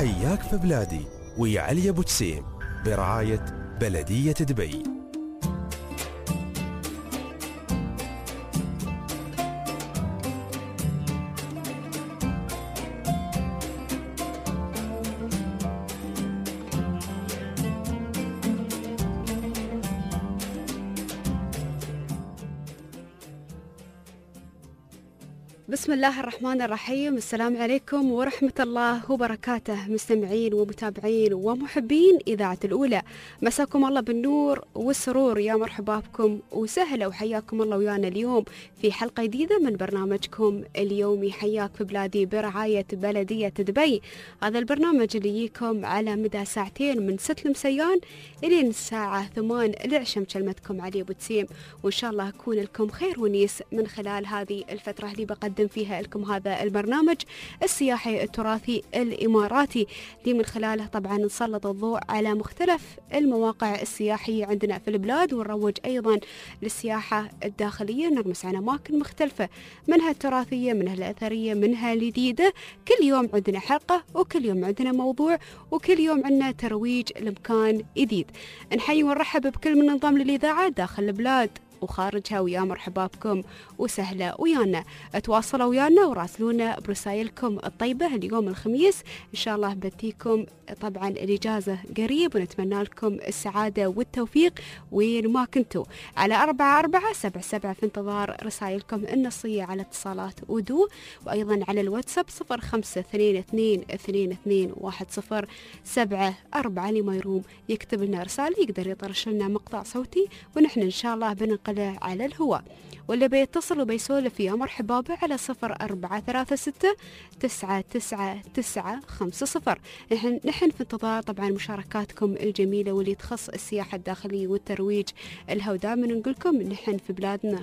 حياك في بلادي ويا علي أبو جسيم برعاية بلدية دبي. بسم الله الرحمن الرحيم. السلام عليكم ورحمة الله وبركاته مستمعين ومتابعين ومحبين إذاعة الأولى، مساكم الله بالنور والسرور، يا مرحبا بكم وسهلا وحياكم الله ويانا اليوم في حلقة جديدة من برنامجكم اليومي حياك في بلادي برعاية بلدية دبي. هذا البرنامج اللي يجيكم على مدى ساعتين من 6 المسيان إلى الساعة 8 العشاء. مكلمتكم علي أبو جسيم، وإن شاء الله أكون لكم خير ونيس من خلال هذه الفترة اللي بقدم فيها لكم هذا البرنامج السياحي التراثي الإماراتي، اللي من خلاله طبعا نسلط الضوء على مختلف المواقع السياحية عندنا في البلاد، ونروج أيضا للسياحة الداخلية، نرمس عن أماكن مختلفة منها التراثية منها الأثرية منها الجديدة. كل يوم عندنا حلقة وكل يوم عندنا موضوع وكل يوم عندنا ترويج لمكان جديد. نحيي ونرحب بكل من انضم للإذاعة داخل البلاد وخارجها، ويا مرحبا بكم وسهلا ويانا. تواصلوا ويانا وراسلونا برسائلكم الطيبة. اليوم الخميس إن شاء الله بديكم طبعا الإجازة قريب، ونتمنى لكم السعادة والتوفيق وين ما كنتوا. على 4477 في انتظار رسائلكم النصية على اتصالات ودو، وأيضا على الواتساب 0522210774. اللي ما يروم يكتب لنا رسالة يقدر يطرش لنا مقطع صوتي ونحن إن شاء الله بننقله على الهواء، واللي بيتصل وبيسولف يا مرحبا به على 0436 نحن في انتظار طبعا مشاركاتكم الجميلة واللي تخص السياحة الداخلية والترويج لها. ودائما نقولكم نحن في بلادنا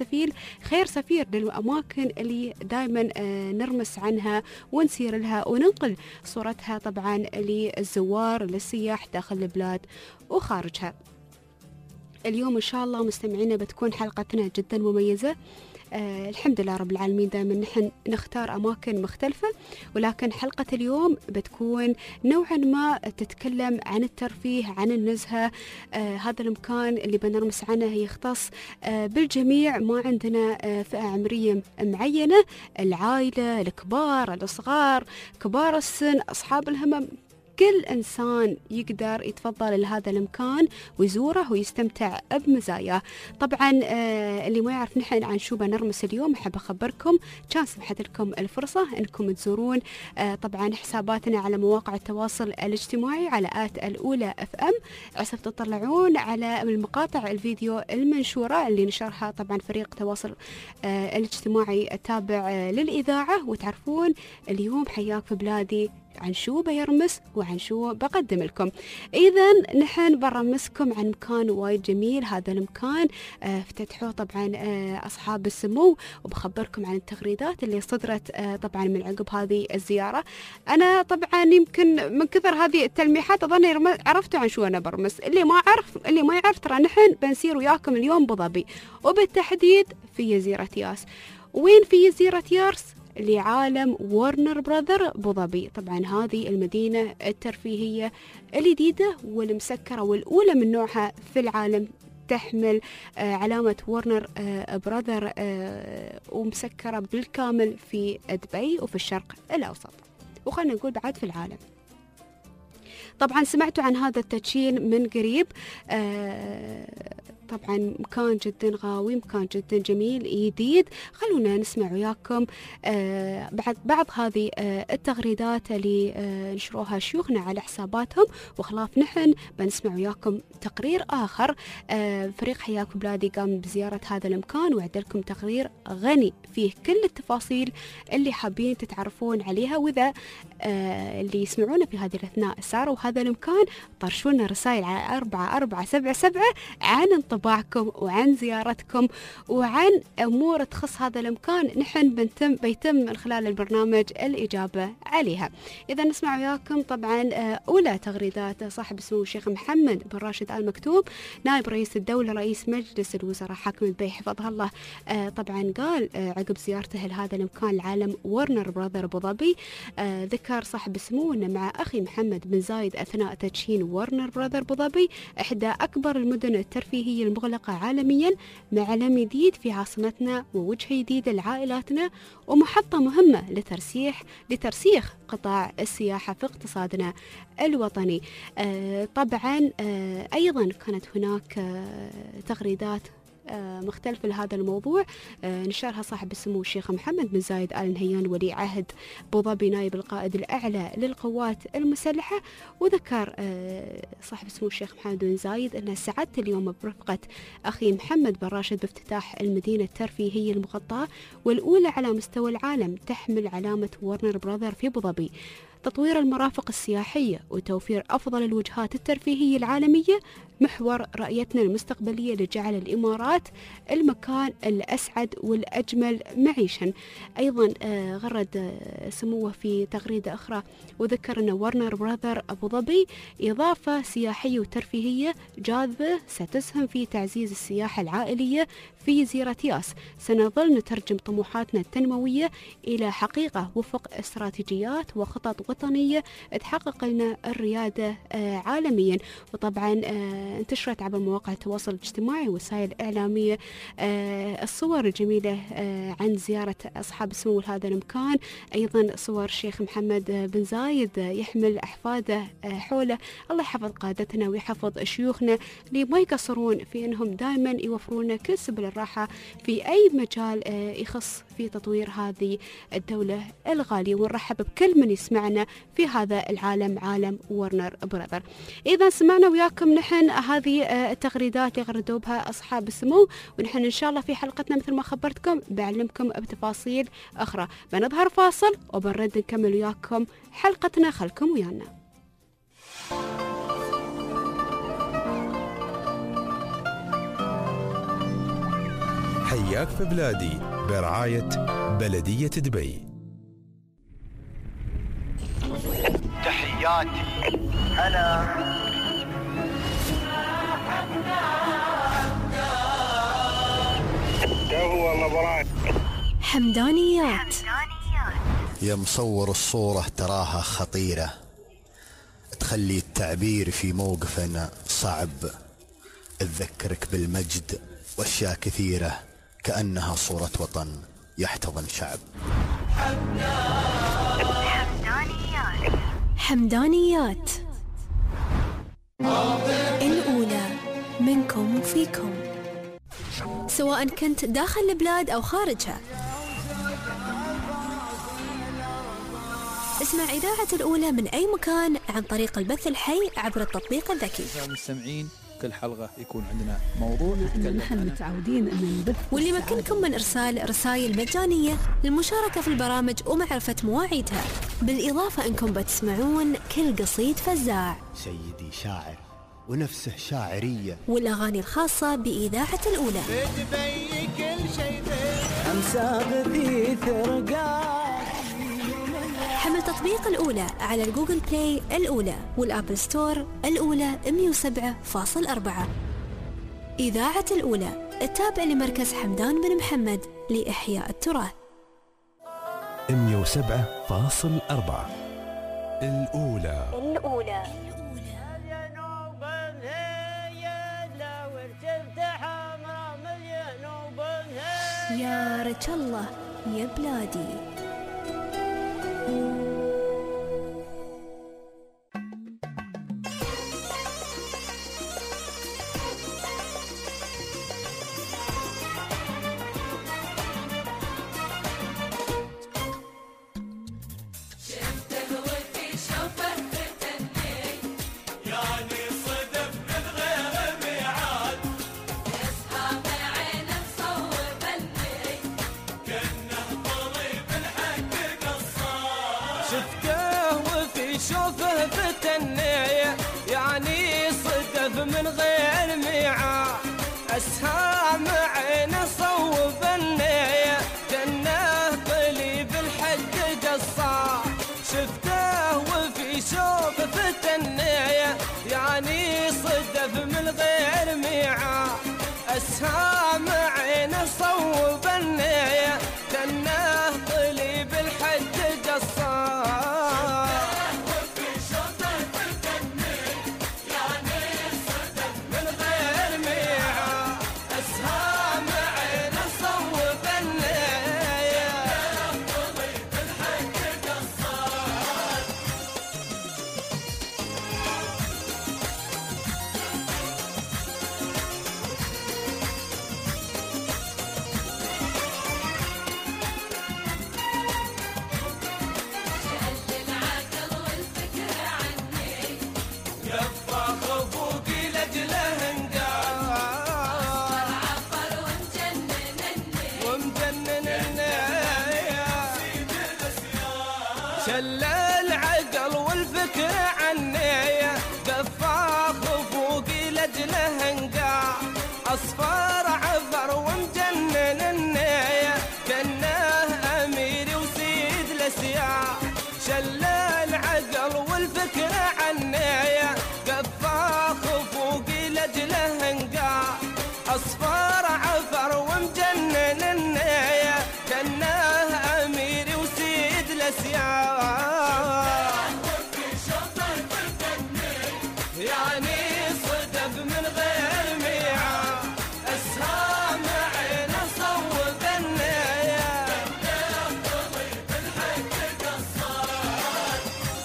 خير سفير للأماكن اللي دائما نرمس عنها ونسير لها وننقل صورتها طبعا للزوار للسياح داخل البلاد وخارجها. اليوم إن شاء الله مستمعينا بتكون حلقتنا جدا مميزة. الحمد لله رب العالمين دائما نحن نختار أماكن مختلفة، ولكن حلقة اليوم بتكون نوعا ما تتكلم عن الترفيه عن النزهة. هذا المكان اللي بنرمس عنه يختص بالجميع، ما عندنا فئة عمرية معينة، العائلة الكبار الصغار كبار السن أصحاب الهمم، كل إنسان يقدر يتفضل لهذا المكان ويزوره ويستمتع بمزاياه. طبعا اللي ما يعرف نحن عن شو بنرمس اليوم، أحب أخبركم كان سمحت لكم الفرصة أنكم تزورون طبعا حساباتنا على مواقع التواصل الاجتماعي على الأولى FM. عسف تطلعون على المقاطع الفيديو المنشورة اللي نشرها طبعا فريق تواصل الاجتماعي التابع للإذاعة، وتعرفون اليوم حياك في بلادي عن شو بيرمس وعن شو بقدم لكم. إذن نحن برمسكم عن مكان وايد جميل. هذا المكان افتتحوه طبعا أصحاب السمو، وبخبركم عن التغريدات اللي صدرت طبعا من عقب هذه الزيارة. أنا طبعا يمكن من كثر هذه التلميحات أظن عرفتوا عن شو أنا برمس. اللي ما يعرف ترى نحن بنسير وياكم اليوم بظبي، وبالتحديد في جزيرة ياس. وين في جزيرة ياس؟ لعالم وارنر براذر بوظبي. طبعا هذه المدينة الترفيهية الجديدة والمسكرة والأولى من نوعها في العالم، تحمل علامة وارنر براذر ومسكرة بالكامل في دبي وفي الشرق الأوسط، وخلنا نقول بعد في العالم. طبعا سمعتوا عن هذا التدشين من قريب. طبعا مكان جدا غاوي، مكان جدا جميل جديد. خلونا نسمع وياكم بعض هذه التغريدات اللي نشروها شيوخنا على حساباتهم، وخلاف نحن بنسمع وياكم تقرير آخر. فريق حياك في بلادي قام بزيارة هذا المكان وعدلكم تقرير غني فيه كل التفاصيل اللي حابين تتعرفون عليها. وإذا اللي يسمعونا في هذه الأثناء ساروا هذا المكان طرشونا رسائل على 4477 عن انطباعكم وعن زيارتكم وعن أمور تخص هذا المكان. نحن بيتم من خلال البرنامج الإجابة عليها. إذا نسمع وياكم طبعا أولى تغريدات صاحب السمو الشيخ محمد بن راشد آل مكتوم نائب رئيس الدولة رئيس مجلس الوزراء حاكم دبي حفظه الله. طبعا قال عقب زيارته لهذا المكان العالم ورنر براذر أبو ظبي، ذكر صاحب السمو أن مع أخي محمد بن زايد أثناء تدشين ورنر براذر أبو ظبي إحدى أكبر المدن الترفيهية المغلقة عالميا مع علم جديد في عاصمتنا ووجهة جديدة لعائلاتنا ومحطة مهمة لترسيخ قطاع السياحة في اقتصادنا الوطني. طبعا أيضا كانت هناك تغريدات مختلفة لهذا الموضوع نشرها صاحب السمو الشيخ محمد بن زايد آل نهيان ولي عهد أبو ظبي نائب القائد الأعلى للقوات المسلحة. وذكر صاحب السمو الشيخ محمد بن زايد أن سعدت اليوم برفقة أخي محمد بن راشد بافتتاح المدينة الترفيهية المغطاة والأولى على مستوى العالم تحمل علامة ورنر براذر في أبو ظبي. تطوير المرافق السياحية وتوفير أفضل الوجهات الترفيهية العالمية محور رؤيتنا المستقبلية لجعل الإمارات المكان الأسعد والأجمل معيشا. أيضا غرد سموه في تغريدة أخرى وذكر أن ورنر براذر أبو ظبي إضافة سياحية وترفيهية جاذبة ستسهم في تعزيز السياحة العائلية في جزيرة ياس. سنظل نترجم طموحاتنا التنموية إلى حقيقة وفق استراتيجيات وخطط وطنية تحقق لنا الريادة عالميا. وطبعا انتشرت عبر مواقع التواصل الاجتماعي ووسائل إعلامية الصور الجميلة عن زيارة أصحاب السمو لهذا المكان. أيضا صور الشيخ محمد بن زايد يحمل أحفاده حوله. الله يحفظ قادتنا ويحفظ شيوخنا اللي ما يقصرون في أنهم دائما يوفرون كل سبل الراحة في أي مجال يخص في تطوير هذه الدولة الغالية. ونرحب بكل من يسمعنا في هذا العالم عالم ورنر براذر. إذا سمعنا وياكم نحن هذه التغريدات اللي غردوا بها أصحاب السمو، ونحن إن شاء الله في حلقتنا مثل ما خبرتكم بعلمكم بتفاصيل أخرى. بنظهر فاصل وبنرد نكمل وياكم حلقتنا. خلكم ويانا. حياك في بلادي برعاية بلدية دبي. تحياتي أنا هو مبارك حمدانيات. يا مصور الصورة تراها خطيرة، تخلي التعبير في موقفنا صعب، تذكرك بالمجد واشياء كثيرة كأنها صورة وطن يحتضن شعب. حمدانيات الأولى منكم وفيكم، سواء كنت داخل البلاد أو خارجها. اسمع إذاعة الأولى من أي مكان عن طريق البث الحي عبر التطبيق الذكي. المستمعين كل حلقة يكون عندنا موضوع نتكلم نحن متعودين أن نبث، واللي يمكنكم من إرسال رسائل مجانية للمشاركة في البرامج ومعرفة مواعيدها، بالإضافة أنكم بتسمعون كل قصيد فزاع، سيدي شاعر ونفسه شاعرية، والأغاني الخاصة بإذاعة الأولى. حمل تطبيق الأولى على الجوجل بلاي الأولى والآبل ستور الأولى 107.4. إذاعة الأولى التابع لمركز حمدان بن محمد لإحياء التراث. 107.4 الأولى. يا رجل الله يا بلادي. أسهام عين صوب النية كأنه قليب الحق قصار شفته وفي شوفة النية يعني صدف من غير ميعاد أسهام عين صوب النية كأنه قليب الحق قصار وفي شوفة النية يعني صدف من غير ميعاد أسهام عين صوب النية قليب الحق قصار شل العقل والفكر عني دفاخ فوقي لجله انقاع اصفر عفر ومجنن النية كأنه اميري وسيد الاسياع شل العقل والفكر عني دفاخ فوقي لجله انقاع اصفر عفر ومجنن النية كأنه اميري وسيد الاسياع يعني صدف من غير ميعاد أسهام عين صوب النية قليب الحق قصار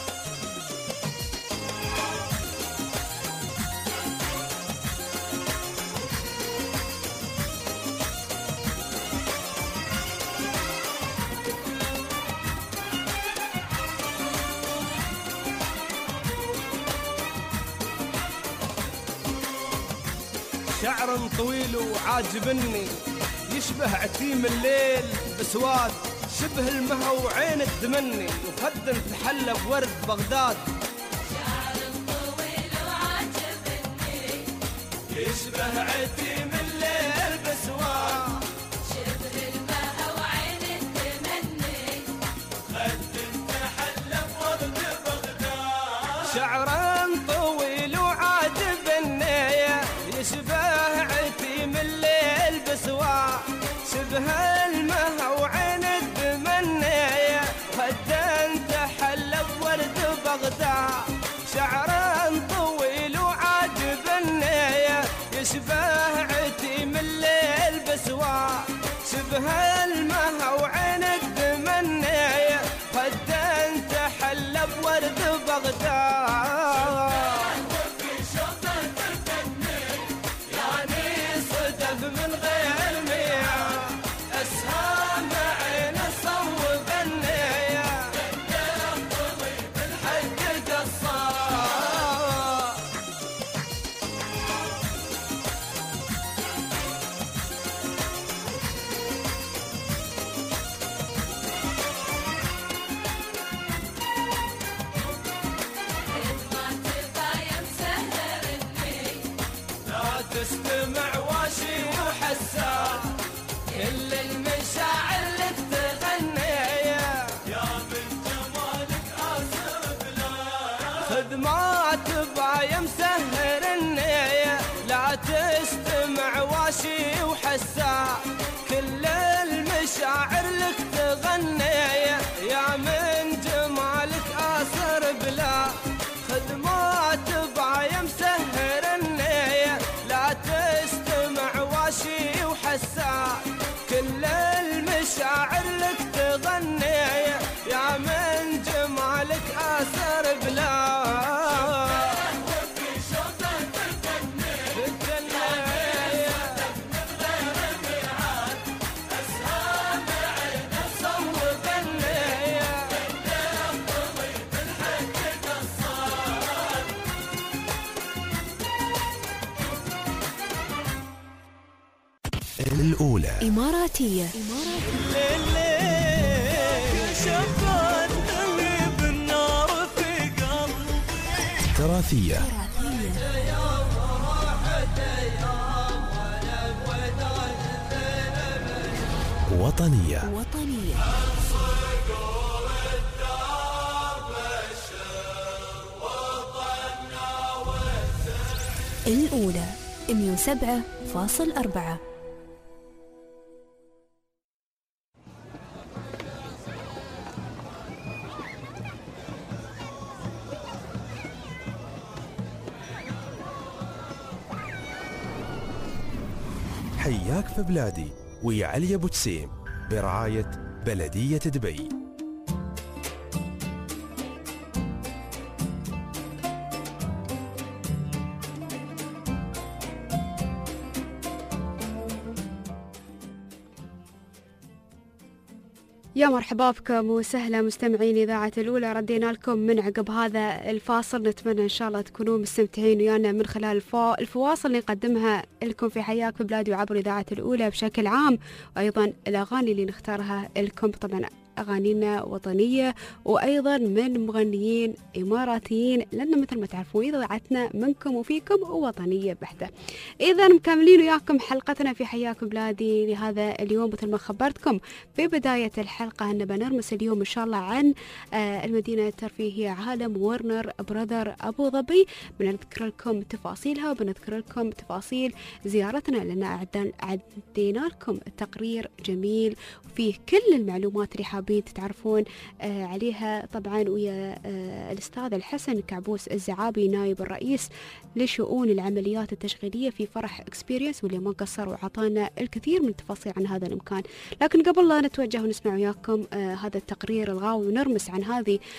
شعر طويل وعاجبني يشبه عتيم الليل بسواد شبه المها وعين الدمني وخد تحلى بورد بغداد شعر طويل وعاجبني يشبه عتيم الليل بسواد شبه المها وعين الدمني وخد تحلى بورد بغداد شعر طويل وعاجبني يشبه عتيم الليل بسوا شبه المها وعين الدمنية خدا تحلى بورد بغداد شعر طويل وعاجبني يشبه عتيم الليل بسوا شبه المها وعين الدمنية خدا تحلى بورد بغداد من غير ميعاد أسهام عين صوب النية قليب الحق قصار لا تستمع واشي وحسا كل المشاعر لك تغني يا من جمالك آسر بلا خدمات بايا مسهر النية لا تستمع واشي وحسا كل المشاعر لك تغني يا من جمالك آسر بلا خدمات بايا مسهر النية لا تستمع واشي وحسا كل المشاعر لك تغني يا من جمالك آثر بلا الأولى إماراتية تراثية وطنية. الأولى 107.4. حياك في بلادي ويا علي أبو تسيم برعاية بلدية دبي. يا مرحبا بكم وسهلا مستمعين إذاعة الأولى. ردينا لكم من عقب هذا الفاصل، نتمنى إن شاء الله تكونوا مستمتعين ويانا من خلال الفواصل اللي نقدمها لكم في حياك في بلادي وعبر إذاعة الأولى بشكل عام، وأيضا الأغاني اللي نختارها لكم طبعا أغانينا وطنية وأيضا من مغنيين إماراتيين، لأن مثل ما تعرفون إذاعتنا منكم وفيكم ووطنية بحتة. إذا مكملين وياكم حلقتنا في حياك بلادي لهذا اليوم. مثل ما خبرتكم في بداية الحلقة أن بنرمس اليوم إن شاء الله عن المدينة الترفيهية عالم ورنر براذر أبو ظبي. بنذكر لكم تفاصيلها وبنذكر لكم تفاصيل زيارتنا، لأن عدينا لكم تقرير جميل وفيه كل المعلومات اللي حابين تتعرفون عليها طبعا ويا الأستاذ الحسن كعبوس الزعابي نائب الرئيس لشؤون العمليات التشغيلية في فرح اكسبيرينس، واللي ما قصر وعطانا الكثير من التفاصيل عن هذا المكان. لكن قبل لا نتوجه ونسمع وياكم هذا التقرير الغاوي ونرمس عن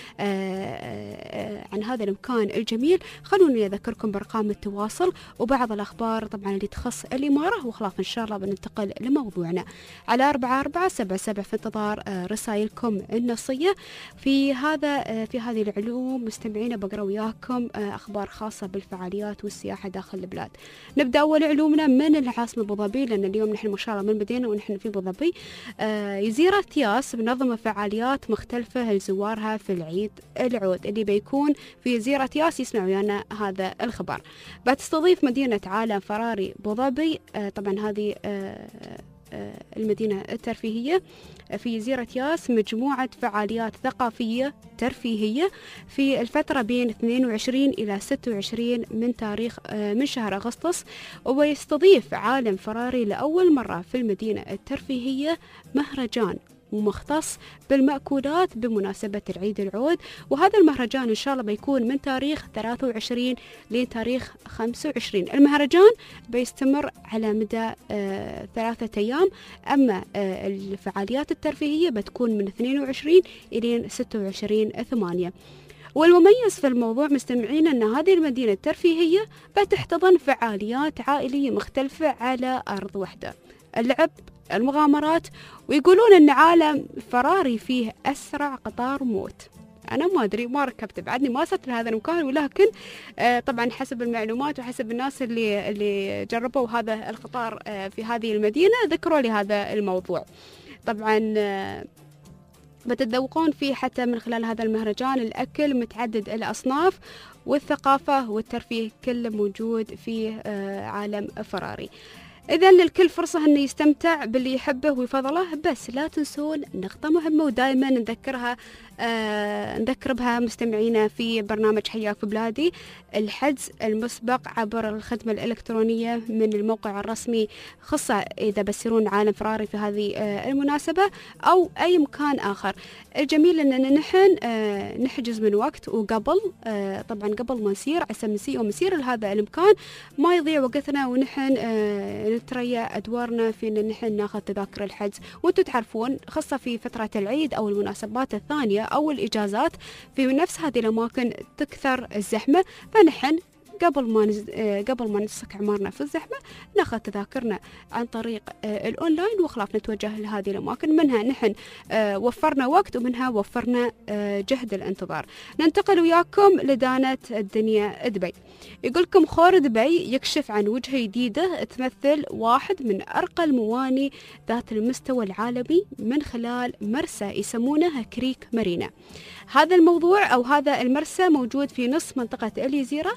هذا المكان الجميل، خلوني أذكركم بأرقام التواصل وبعض الأخبار طبعا اللي تخص الإمارة، وخلاص إن شاء الله بننتقل لموضوعنا على 4477 في انتظار رسائلكم النصية في هذه العلوم. مستمعين بقرأ وياكم أخبار خاصة بالفعاليات والسياحة داخل البلاد. نبدأ أول علومنا من العاصمة أبو ظبي، لأن اليوم نحن ما شاء الله من بدينا ونحن في أبو ظبي. جزيرة ياس منظمة فعاليات مختلفة لزوارها في العيد العود اللي بيكون في جزيرة ياس. يسمعوا ويانا هذا الخبر. بتستضيف مدينة عالم فراري أبو ظبي طبعا هذه المدينة الترفيهية في جزيرة ياس مجموعة فعاليات ثقافية ترفيهية في الفترة بين 22 إلى 26 من شهر أغسطس. ويستضيف عالم فراري لأول مرة في المدينة الترفيهية مهرجان ومختص بالمأكولات بمناسبة العيد العود، وهذا المهرجان إن شاء الله بيكون من تاريخ 23 لتاريخ 25. المهرجان بيستمر على مدى 3 أيام، أما الفعاليات الترفيهية بتكون من 22 إلى 26/8. والمميز في الموضوع مستمعين أن هذه المدينة الترفيهية بتحتضن فعاليات عائلية مختلفة على أرض واحدة، اللعب، المغامرات، ويقولون أن عالم فراري فيه أسرع قطار موت. أنا ما أدري، ما ركبت بعدني، ما صرت لهذا المكان، ولكن طبعا حسب المعلومات وحسب الناس اللي جربوا هذا القطار في هذه المدينة ذكروا لي هذا الموضوع. طبعا بتتذوقون فيه حتى من خلال هذا المهرجان الأكل متعدد الأصناف، والثقافة والترفيه كله موجود في عالم فراري. إذا للكل فرصة أنه يستمتع باللي يحبه ويفضله، بس لا تنسون نقطة مهمة ودائما نذكر بها مستمعينا في برنامج حياك في بلادي: الحجز المسبق عبر الخدمة الإلكترونية من الموقع الرسمي، خاصة إذا بسيرون عالم فراري في هذه المناسبة أو أي مكان آخر. الجميل أننا نحن نحجز من وقت وقبل طبعا قبل ما نسير عشان نسير لهذا المكان ما يضيع وقتنا، ونحن نتريا أدوارنا في أن نحن ناخذ تذاكر الحجز. وانتم تعرفون خاصة في فترة العيد أو المناسبات الثانية أو الإجازات في نفس هذه الأماكن تكثر الزحمة، فنحن قبل ما نسك عمارنا في الزحمة ناخذ تذاكرنا عن طريق الأونلاين وخلاص نتوجه لهذه الأماكن. منها نحن وفرنا وقت ومنها وفرنا جهد الانتظار. ننتقل وياكم لدانة الدنيا دبي. يقولكم خور دبي يكشف عن وجهة جديدة تمثل واحد من أرقى المواني ذات المستوى العالمي من خلال مرسى يسمونه كريك مارينا. هذا الموضوع أو هذا المرسى موجود في نصف منطقة الجزيرة،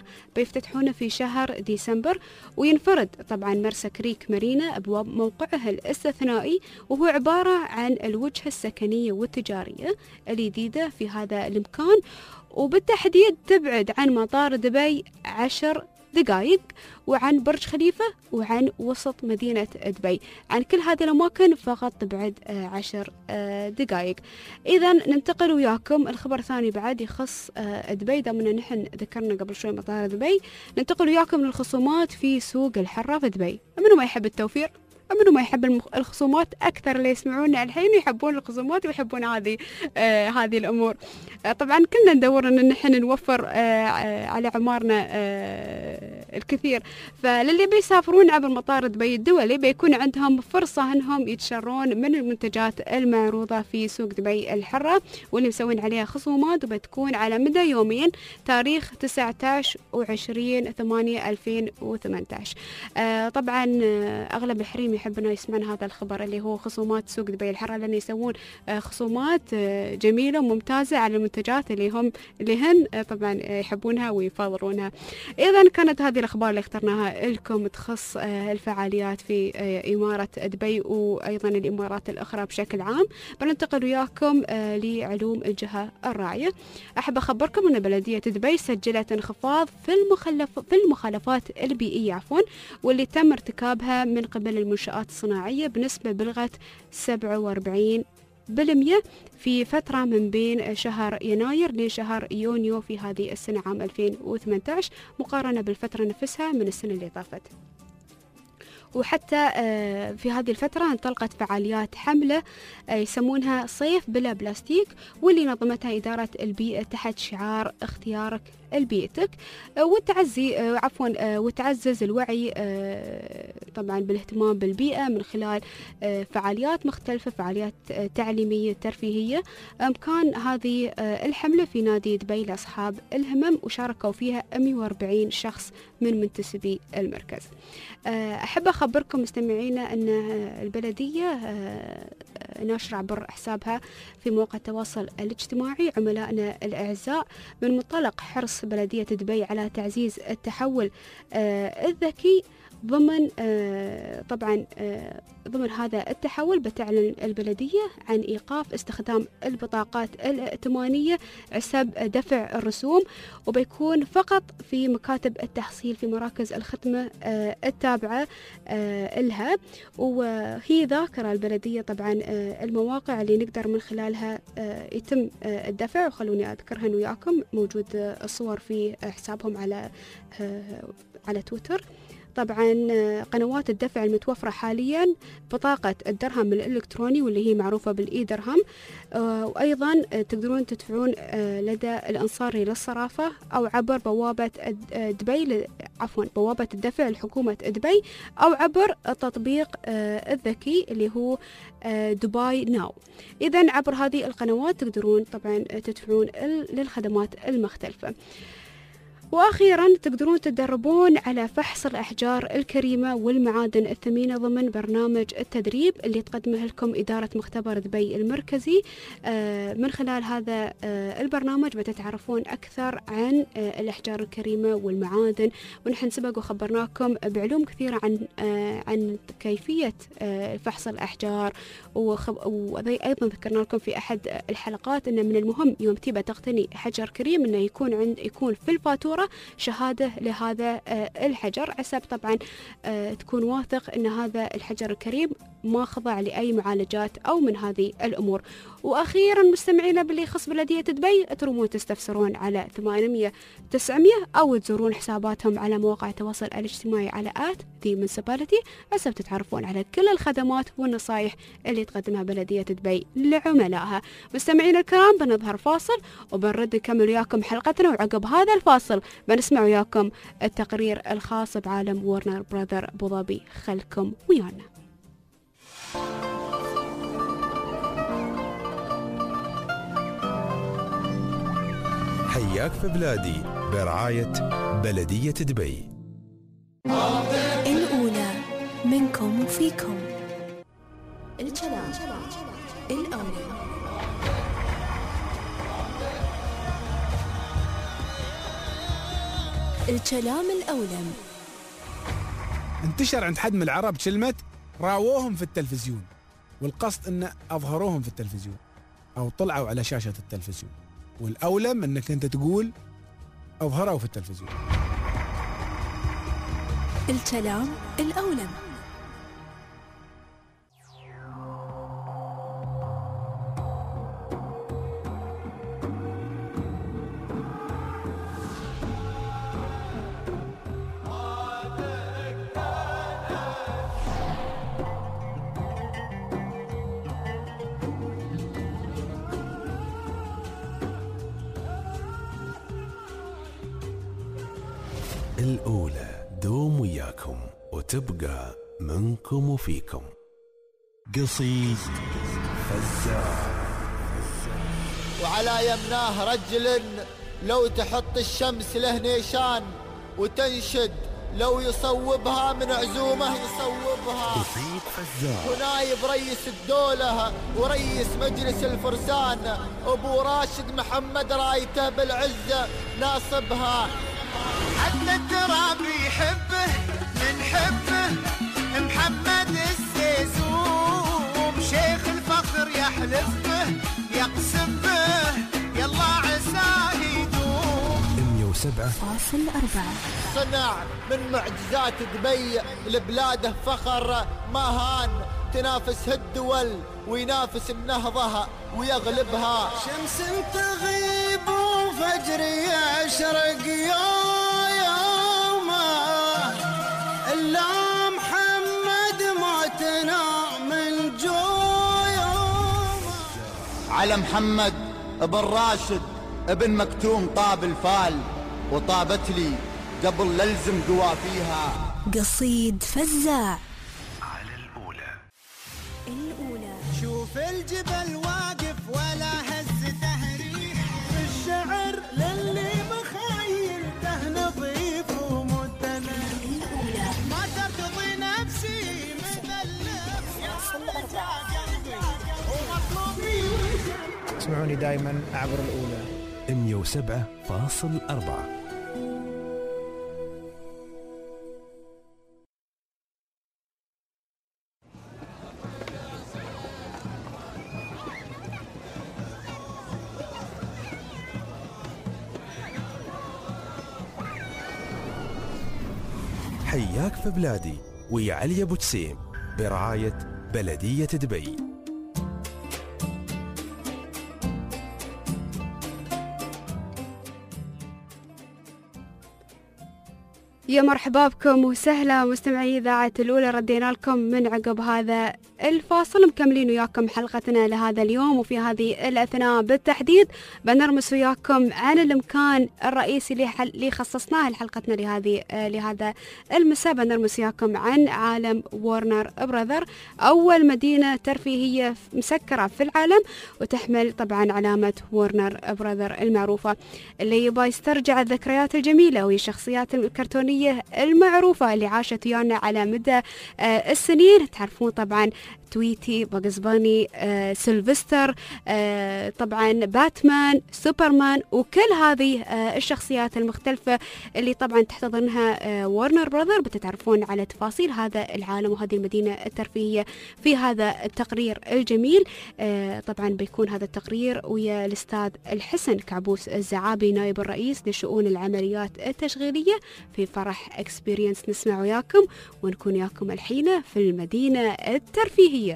ويفتتحونه في شهر ديسمبر. وينفرد طبعا مرسى كريك مارينا بموقعه الاستثنائي، وهو عبارة عن الوجهة السكنية والتجارية الجديدة في هذا المكان، وبالتحديد تبعد عن مطار دبي 10 دقائق، وعن برج خليفة، وعن وسط مدينة دبي. عن كل هذه الأماكن فقط تبعد 10 دقائق. إذا ننتقل وياكم الخبر الثاني بعد يخص دبي، دامنا نحن ذكرنا قبل شوي مطار دبي. ننتقل وياكم للخصومات في سوق الحرة في دبي. منو ما يحب التوفير؟ منو ما يحب الخصومات؟ أكثر اللي يسمعونا الحين يحبون الخصومات ويحبون هذه الأمور. طبعا كلنا ندور أن نحن نوفر على عمارنا الكثير. فللي بيسافرون عبر مطار دبي الدولي بيكون عندهم فرصة أنهم يتشرون من المنتجات المعروضة في سوق دبي الحرة، واللي مسوين عليها خصومات، وبتكون على مدى يومين تاريخ 19 و20/8/2018. طبعا أغلب الحريم يحبون يسمعون هذا الخبر اللي هو خصومات سوق دبي الحرة، لأن يسوون خصومات جميلة وممتازة على المنتجات اللي هن طبعا يحبونها ويفضلونها. إذا كانت هذه الأخبار اللي اخترناها لكم تخص الفعاليات في إمارة دبي وأيضا الإمارات الأخرى بشكل عام. بننتقل وياكم لعلوم الجهة الراعية. أحب أخبركم أن بلدية دبي سجلت انخفاض في المخالفات البيئية واللي تم ارتكابها من قبل المنشآت الصناعية بنسبة بلغت 47% في فترة من بين شهر يناير لشهر يونيو في هذه السنة عام 2018 مقارنة بالفترة نفسها من السنة اللي طافت. وحتى في هذه الفترة انطلقت فعاليات حملة يسمونها صيف بلا بلاستيك، واللي نظمتها إدارة البيئة تحت شعار اختيارك لبيئتك، وتعزز الوعي طبعا بالاهتمام بالبيئة من خلال فعاليات مختلفة، فعاليات تعليمية ترفيهية. كان هذه الحملة في نادي دبي لأصحاب الهمم، وشاركوا فيها 140 شخص من منتسبي المركز. أحب أخبركم مستمعينا أن البلدية ناشرة عبر حسابها في مواقع التواصل الاجتماعي عملائنا الأعزاء من منطلق حرص بلدية دبي على تعزيز التحول الذكي ضمن هذا التحول. بتعلن البلدية عن إيقاف استخدام البطاقات الائتمانية عسب دفع الرسوم، وبيكون فقط في مكاتب التحصيل في مراكز الخدمة التابعة لها. وهي ذاكرة البلدية طبعا المواقع اللي نقدر من خلالها يتم الدفع، وخلوني أذكرها وياكم. موجود الصور في حسابهم على تويتر. طبعا قنوات الدفع المتوفرة حاليا بطاقة الدرهم الإلكتروني واللي هي معروفة بالإي درهم، وأيضا تقدرون تدفعون لدى الأنصاري للصرافة أو عبر بوابة بوابة الدفع لحكومة دبي، أو عبر التطبيق الذكي اللي هو دبي ناو. إذن عبر هذه القنوات تقدرون طبعا تدفعون للخدمات المختلفة. وأخيرا تقدرون تدربون على فحص الأحجار الكريمة والمعادن الثمينة ضمن برنامج التدريب اللي تقدمه لكم إدارة مختبر دبي المركزي. من خلال هذا البرنامج بتتعرفون أكثر عن الأحجار الكريمة والمعادن، ونحن سبق وخبرناكم بعلوم كثيرة عن كيفية فحص الأحجار، وأيضا ذكرنا لكم في أحد الحلقات أن من المهم يوم تبى تقتني حجر كريم أنه يكون في الفاتورة شهادة لهذا الحجر، عسب طبعا تكون واثق أن هذا الحجر الكريم ما خضع لأي معالجات أو من هذه الأمور. وأخيرا مستمعينا باللي يخص بلدية دبي، ترومون تستفسرون على 800-900 أو تزورون حساباتهم على مواقع التواصل الاجتماعي على @themunicipality عسب تتعرفون على كل الخدمات والنصائح اللي تقدمها بلدية دبي لعملائها. مستمعينا الكرام، بنظهر فاصل وبنرد نكمل وياكم حلقتنا، وعقب هذا الفاصل بنسمع وياكم التقرير الخاص بعالم وورنر براذر أبو ظبي. خلكم ويانا. حياك في بلادي برعاية بلدية دبي. الأولى منكم وفيكم. الكلام الأولى. الكلام الأولم. انتشر عند حد من العرب كلمة راووهم في التلفزيون، والقصد أن أظهروهم في التلفزيون أو طلعوا على شاشة التلفزيون، والأولم أنك أنت تقول أظهروا في التلفزيون. الكلام الأولم. الأولى دوم وياكم وتبقى منكم وفيكم. قصيد فزاع. وعلى يمناه رجل لو تحط الشمس له نيشان، وتنشد لو يصوبها من عزومه يصوبها. قصيد فزاع. ونايب رئيس الدولة ورئيس مجلس الفرسان أبو راشد محمد رايته بالعزة ناصبها. حتى التراب يحبه من حبه محمد السيسوم، شيخ الفخر يحلف به يقسم به يلا عساه يدوم. 107.4 صنع من معجزات دبي لبلاده فخر ما هان، تنافس الدول وينافس النهضة ويغلبها. شمس تغيب وفجر يشرق يومه، إلا محمد موتنا من جويومه. على محمد ابن راشد ابن مكتوم طاب الفال، وطابت لي قبل للزم قوافيها. قصيد فزاع. على الأولى. شوف الجبل واقف ولا هز تهريح، الشعر للي مخيلته نظيف ومتنى، ما ترتضي نفسي مثلث يا رجع قلبي ومطلوبي. اسمعوني دائما عبر الأولى 107.4. حياك في بلادي ويا علي أبو جسيم برعاية بلدية دبي. يا مرحبا بكم وسهلا مستمعي إذاعة الأولى، ردينا لكم من عقب هذا الفاصل مكملين وياكم حلقتنا لهذا اليوم، وفي هذه الأثناء بالتحديد بنرمس وياكم عن المكان الرئيسي اللي خصصناه لحلقتنا لهذا المساء. بنرمس وياكم عن عالم وورنر براذر، أول مدينة ترفيهية مسكرة في العالم وتحمل طبعا علامة وورنر براذر المعروفة، اللي يبغى يسترجع الذكريات الجميلة والشخصيات الكرتونية المعروفة اللي عاشت ويانا على مدى السنين. تعرفون طبعا تويتي، باجز باني، سيلفستر، طبعا باتمان، سوبرمان، وكل هذه الشخصيات المختلفة اللي طبعا تحتضنها وورنر براذر. بتتعرفون على تفاصيل هذا العالم وهذه المدينة الترفيهية في هذا التقرير الجميل. طبعا بيكون هذا التقرير ويا الأستاذ الحسن كعبوس الزعابي نائب الرئيس لشؤون العمليات التشغيلية في فرح اكسبيرينس. نسمع وياكم ونكون وياكم الحين في المدينة الترفيهية.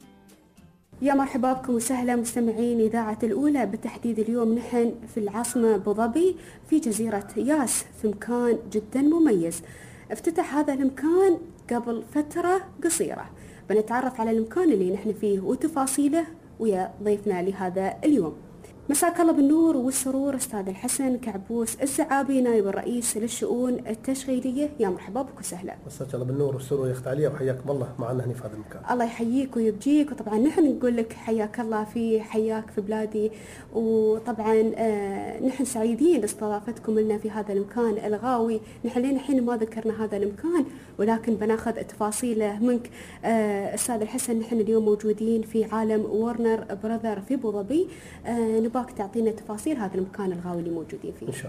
يا مرحبا بكم وسهلا مستمعين إذاعة الأولى، بالتحديد اليوم نحن في العاصمة أبو ظبي في جزيرة ياس في مكان جدا مميز. افتتح هذا المكان قبل فترة قصيرة. بنتعرف على المكان اللي نحن فيه وتفاصيله ويا ضيفنا لهذا اليوم. مساك الله بالنور والسرور أستاذ الحسن كعبوس الزعابي نائب الرئيس للشؤون التشغيلية. يا مرحبا بك وسهلا. مساك الله بالنور والسرور يا أخت عليا، وحياكم الله معنا هنا في هذا المكان. الله يحييك ويبجيك، وطبعا نحن نقول لك حياك الله في حياك في بلادي، وطبعا نحن سعيدين لاستضافتكم لنا في هذا المكان الغاوي. نحن لين الحين ما ذكرنا هذا المكان ولكن بناخذ تفاصيله منك أستاذ الحسن. نحن اليوم موجودين في عالم وورنر براذر في أبو ظبي، نباك تعطينا تفاصيل هذا المكان الغاوي اللي موجودين فيه. إن شاء الله.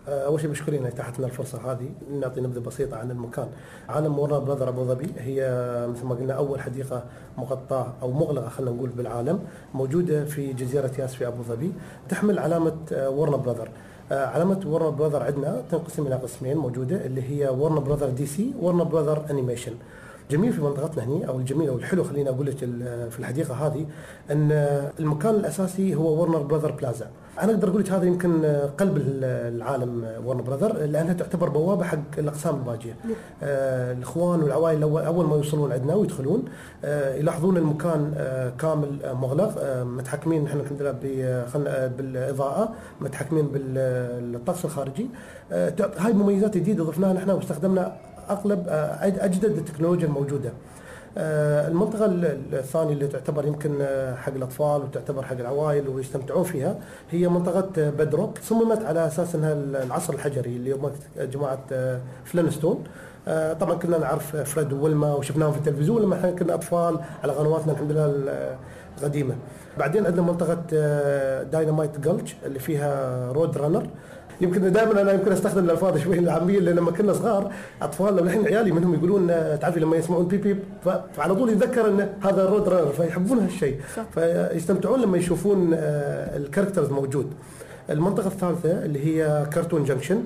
اول شيء مشكورين ان اتاحت لنا الفرصه هذه نعطي نبذه بسيطه عن المكان. عالم ورنر براذر ابو ظبي هي مثل ما قلنا اول حديقه مغطاه او مغلقه خلينا نقول بالعالم، موجوده في جزيره ياس في ابو ظبي، تحمل علامه ورنر براذر. علامه ورنر براذر عندنا تنقسم الى قسمين موجوده، اللي هي ورنر براذر دي سي، ورنر براذر انيميشن. جميل في منطقتنا هني او الجميل او الحلو خليني اقول لك في الحديقه هذه ان المكان الاساسي هو ورنر براذر بلازا. انا اقدر اقول لك هذا يمكن قلب العالم ورنر براذر، لانها تعتبر بوابه حق الاقسام الباجيه. الاخوان والعوائل اول ما يوصلون عندنا ويدخلون يلاحظون المكان كامل مغلق، متحكمين نحن الحمد لله بالاضاءه، متحكمين بالطقس الخارجي. هاي مميزات جديده ضفناها نحن واستخدمنا اغلب اجدد التكنولوجيا الموجوده. المنطقة الثانية اللي تعتبر يمكن حق الأطفال وتعتبر حق العوائل ويستمتعون فيها هي منطقة بدروك، صممت على أساس أنها العصر الحجري اللي هم جماعة فلينستون. طبعا كنا نعرف فريد وويلما وشفناهم في التلفزيون لما احنا كنا أطفال على قنواتنا الحمد لله القديمة. بعدين عندنا منطقة داينامايت جلج اللي فيها رود رانر. يمكن دائما انا يمكن استخدم الالفاظ شوي العاميه، لان لما كنا صغار اطفال الحين عيالي منهم يقولون تعرفي لما يسمعون بيب بيب فعلى طول يتذكر ان هذا رود رانر، فيحبون هالشيء، فيستمتعون لما يشوفون الكاركترز موجود. المنطقه الثالثه اللي هي كرتون جنكشن،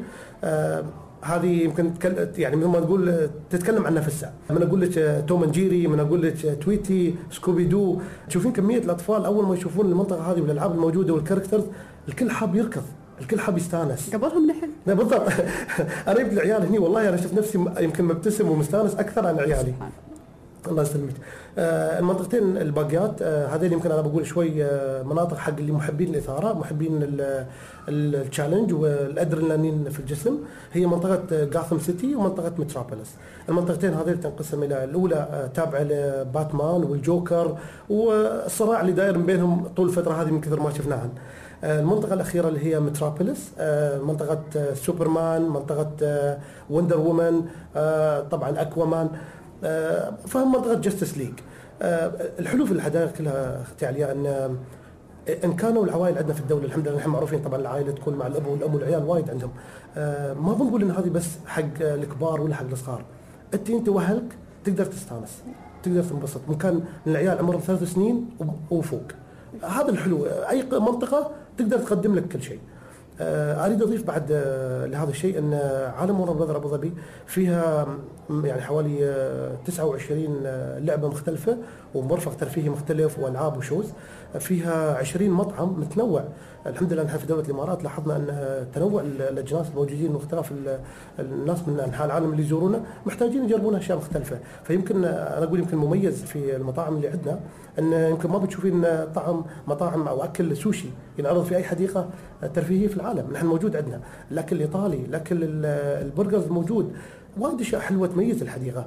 هذه يمكن يعني مثل ما تقول تتكلم عن نفسها. من اقول لك توم اند جيري، من اقول لك تويتي، سكوبي دو، تشوفين كميه الاطفال اول ما يشوفون المنطقه هذه والالعاب الموجوده والكاركترز الكل حاب يركض، الكل حاب يستانس قبلهم نحن. بالضبط. انا جبت العيال هني والله انا شفت نفسي يمكن مبتسم ومستانس اكثر عن عيالي. الله يسلمك. المنطقتين الباقيات هذين يمكن انا بقول شوي مناطق حق اللي محبين الاثاره، محبين التشالنج والادرينالين في الجسم. هي منطقه غاثم سيتي ومنطقه متروبوليس. المنطقتين هذين تنقسم الى الاولى تابعه لباتمان والجوكر والصراع اللي داير بينهم طول الفتره هذه من كثر ما شفناها. المنطقة الأخيرة اللي هي متروبوليس، منطقة سوبرمان، منطقة وندر وومن، طبعا أكوامان، فهم منطقة جاستس ليج. الحلو في الحدائق كلها اختي عليا ان كانوا العوائل عندنا في الدولة الحمد لله نحن معروفين طبعا العائلة تكون مع الأب والأم والعيال وايد عندهم، ما بنقول إن هذه بس حق الكبار ولا حق الصغار. أنت وأهلك تقدر تستانس، تقدر تنبسط، ممكن العيال عمرهم 3 سنين وفوق. هذا الحلو، اي منطقه تقدر تقدم لك كل شيء. اريد اضيف بعد لهذا الشيء ان عالم ورنر براذر ابو ظبي فيها يعني حوالي 29 لعبه مختلفه ومرفق ترفيهي مختلف والعاب وشوز. فيها 20 مطعم متنوع. الحمد لله نحن في دوله الامارات لاحظنا ان تنوع الاجناس الموجودين واختلاف الناس من انحاء العالم اللي يزورونا محتاجين يجربون اشياء مختلفه. فيمكن انا اقول يمكن مميز في المطاعم اللي عندنا ان يمكن ما بتشوفين مطاعم او اكل سوشي ينعرض في اي حديقه ترفيهيه في العالم. نحن موجود عندنا الاكل الايطالي، الاكل البرجرز موجود، وايد اشياء حلوه تميز الحديقه.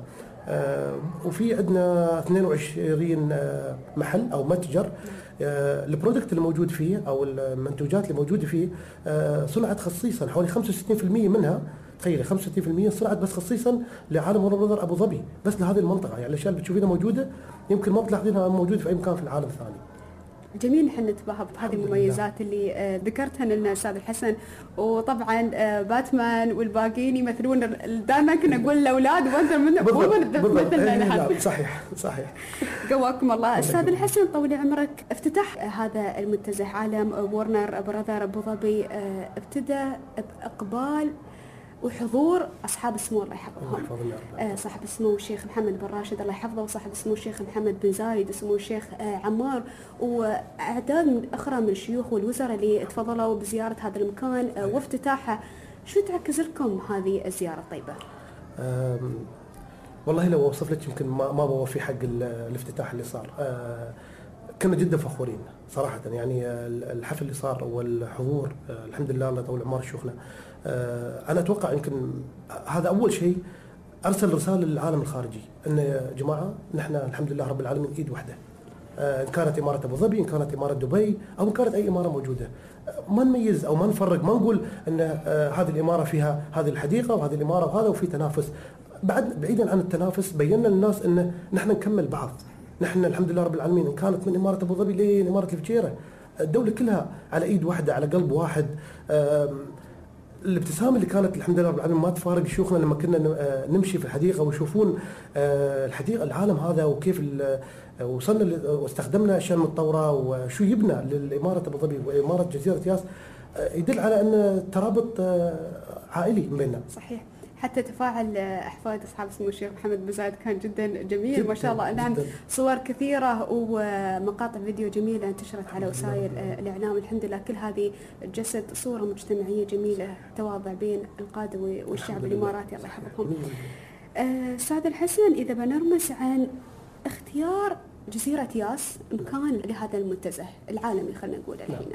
وفي عندنا 22 محل او متجر. البرودكت اللي موجود فيه او المنتوجات اللي موجوده فيه صنعت خصيصا، حوالي 65% منها، تخيلي 65% صنعت بس خصيصا لعالم ورنر براذر ابو ظبي، بس لهذه المنطقه. يعني الاشياء اللي بتشوفينها موجوده يمكن ما بتلاحظينها موجوده في اي مكان في العالم الثاني. جميل نحن نتباهى بهذه المميزات اللي ذكرتها لنا استاذ الحسن. وطبعا باتمان والباقيين يمثلون دائما كنا نقول الاولاد وانت مثلنا نحن. صحيح. قواكم الله. استاذ الحسن طول عمرك، افتتاح هذا المنتزه عالم ورنر براذر ابو ظبي ابتدى باقبال وحضور أصحاب السمو الله يحفظهم، صاحب السمو الشيخ محمد بن راشد الله يحفظه، وصاحب السمو الشيخ محمد بن زايد، وسمو الشيخ عمار، وأعداد أخرى من الشيوخ والوزراء اللي تفضلوا بزيارة هذا المكان وافتتاحه. شو تعكز لكم هذه الزيارة الطيبة؟ والله لو أوصف لك يمكن ما بوفي حق الافتتاح اللي صار. كنا جدا فخورين صراحة. يعني الحفل اللي صار والحضور الحمد لله الله يطول عمر شيوخنا. أنا أتوقع يمكن هذا أول شيء أرسل رسالة للعالم الخارجي أن يا جماعة نحن الحمد لله رب العالمين إيد واحدة. إن كانت إمارة أبو ظبي، إن كانت إمارة دبي، أو إن كانت أي إمارة موجودة، ما نميز أو ما نفرق، ما نقول أن هذه الإمارة فيها هذه الحديقة وهذه الإمارة وهذا وفي تنافس. بعيدا عن التنافس بينا للناس أن نحن نكمل بعض. نحن الحمد لله رب العالمين إن كانت من إمارة أبو ظبي لين إمارة الفجيرة، الدولة كلها على إيد واحدة على قلب واحد. الابتسامه اللي كانت الحمد لله رب العالمين ما تفارق شيوخنا لما كنا نمشي في الحديقه ويشوفون الحديقه العالم هذا وكيف وصلنا واستخدمنا اشياء متطوره وشو يبنى للاماره ابو ظبي واماره جزيره ياس، يدل على ان ترابط عائلي بيننا. صحيح. حتى تفاعل احفاد اصحاب سمو الشيخ محمد بن زايد كان جدا جميل ما شاء الله. نعم، صور كثيره ومقاطع فيديو جميله انتشرت على وسائل الاعلام. الحمد لله كل هذه جسد صوره مجتمعيه جميله تواضع بين القاده والشعب الاماراتي الله يحفظهم. استاذ الحسن، اذا بنرمس عن اختيار جزيره ياس مكان لهذا المنتزه العالمي خلينا نقول الحين.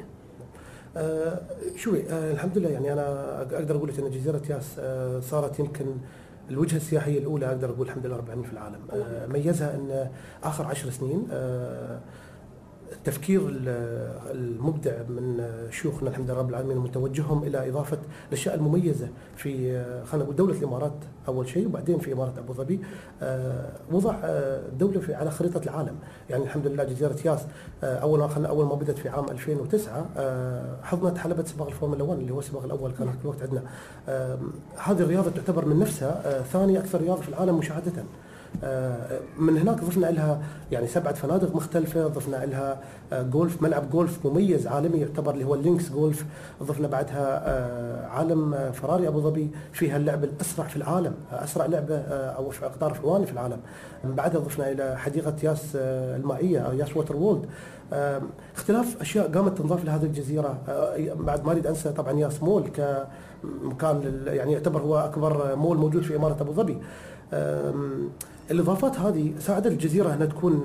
شوي الحمد لله، يعني انا اقدر اقول لك ان جزيره ياس صارت يمكن الوجهه السياحيه الاولى اقدر اقول الحمد لله رب العالمين في العالم. ميزها ان اخر 10 سنين التفكير المبدع من شيوخنا الحمد لله رب العالمين ومتوجههم الى اضافه الاشياء المميزه في خلينا نقول دوله الامارات اول شيء، وبعدين في اماره ابو ظبي وضع الدوله على خريطه العالم. يعني الحمد لله جزيره ياس اول ما بدات في عام 2009 حضنت حلبة سباق الفورمولا 1 اللي هو السباق الاول كان في الوقت عندنا. هذه الرياضه تعتبر من نفسها ثاني اكثر رياضه في العالم مشاهده. من هناك ضفنا لها يعني 7 فنادق مختلفة، ضفنا لها جولف، ملعب جولف مميز عالمي يعتبر اللي هو اللينكس جولف، ضفنا بعدها عالم فراري أبو ظبي فيها اللعبة الأسرع في العالم، أسرع لعبة أو في إقطار حواني في العالم. بعدها ضفنا إلى حديقة ياس المائية أو ياس ووتر وولد. اختلاف أشياء قامت تنضاف لهذه الجزيرة. بعد ما أريد أنسى طبعا ياس مول كمكان يعني يعتبر هو أكبر مول موجود في إمارة أبو ظبي. الإضافات هذه ساعدت الجزيرة أنها تكون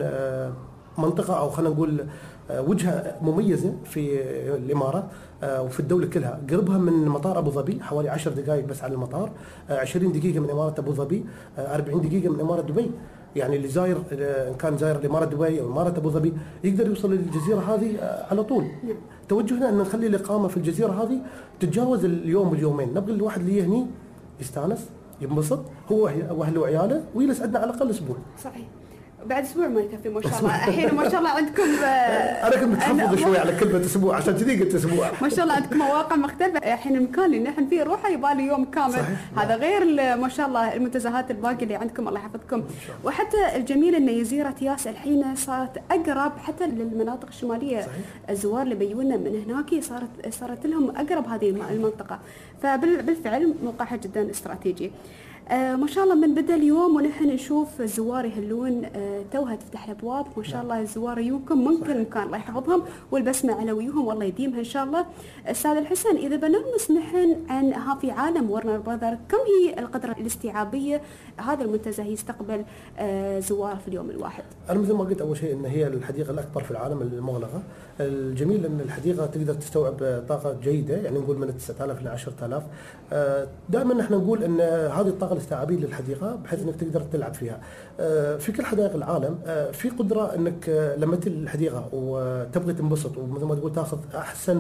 منطقة أو خلينا نقول وجهة مميزة في الإمارة وفي الدولة كلها. قربها من مطار أبو ظبي حوالي 10 دقائق بس على المطار، 20 دقيقة من إمارة أبو ظبي، 40 دقيقة من إمارة دبي. يعني اللي زاير إن كان زاير لإمارة دبي أو إمارة أبو ظبي يقدر يوصل للجزيرة هذه على طول. توجهنا أن نخلي الإقامة في الجزيرة هذه تتجاوز اليوم واليومين. نبغى الواحد اللي هني يستانس ينبسط هو واهله وعياله ويجلس عندنا على الاقل اسبوع. صحيح. بعد اسبوع ما يكفي ما شاء الله. الحين ما شاء الله عندكم انا كنت متحفظ شوي على كلمه اسبوع عشان كذي قلت اسبوع. ما شاء الله عندكم مواقع مختلفه. الحين المكان اللي نحن فيه روحه يبالي يوم كامل. صحيح. هذا غير ما شاء الله المنتزهات الباقي اللي عندكم الله يحفظكم. وحتى الجميل ان جزيره ياس الحين صارت اقرب حتى للمناطق الشماليه. صحيح. الزوار اللي بيجونا من هناك صارت لهم اقرب هذه المنطقه. فبالفعل موقعها جدا استراتيجي. ما شاء الله من بدأ اليوم ونحن نشوف الزوار يهلون توها تفتح الابواب ما شاء الله. الزوار يجوكم من كل مكان الله يحفظهم والبسمه على وجوههم والله يديمها ان شاء الله. استاذ الحسن، اذا بنرمس نحن عنها في عالم ورنر براذر، كم هي القدره الاستيعابيه هذا المنتزه يستقبل زوار في اليوم الواحد؟ انا مثل ما قلت اول شيء ان هي الحديقه الاكبر في العالم المغلقه. الجميل ان الحديقه تقدر تستوعب طاقه جيده، يعني نقول من 9000 ل 10000. دائما نحن نقول ان هذه الطاقه الاستيعابيه للحديقه بحيث انك تقدر تلعب فيها. في كل حدائق العالم في قدره انك لما تجي الحديقه وتبغي تنبسط ومثل ما تقول تاخذ احسن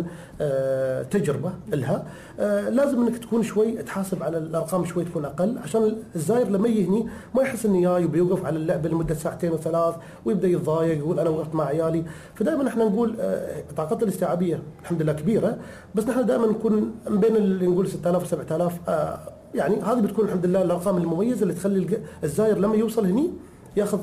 تجربه لها، لازم انك تكون شوي تحاسب على الارقام شوي تكون اقل عشان الزائر لما يجي ما يحس انه جاي وبيوقف على اللعبه لمده ساعتين وثلاث ويبدا يتضايق يقول انا وقفت مع عيالي. فدائما احنا نقول طاقتنا الاستيعابيه الحمد لله كبيره، بس نحن دائما نكون بين اللي نقول 6000 و 7000. يعني هذه بتكون الحمد لله الارقام المميزه اللي تخلي الزائر لما يوصل هني ياخذ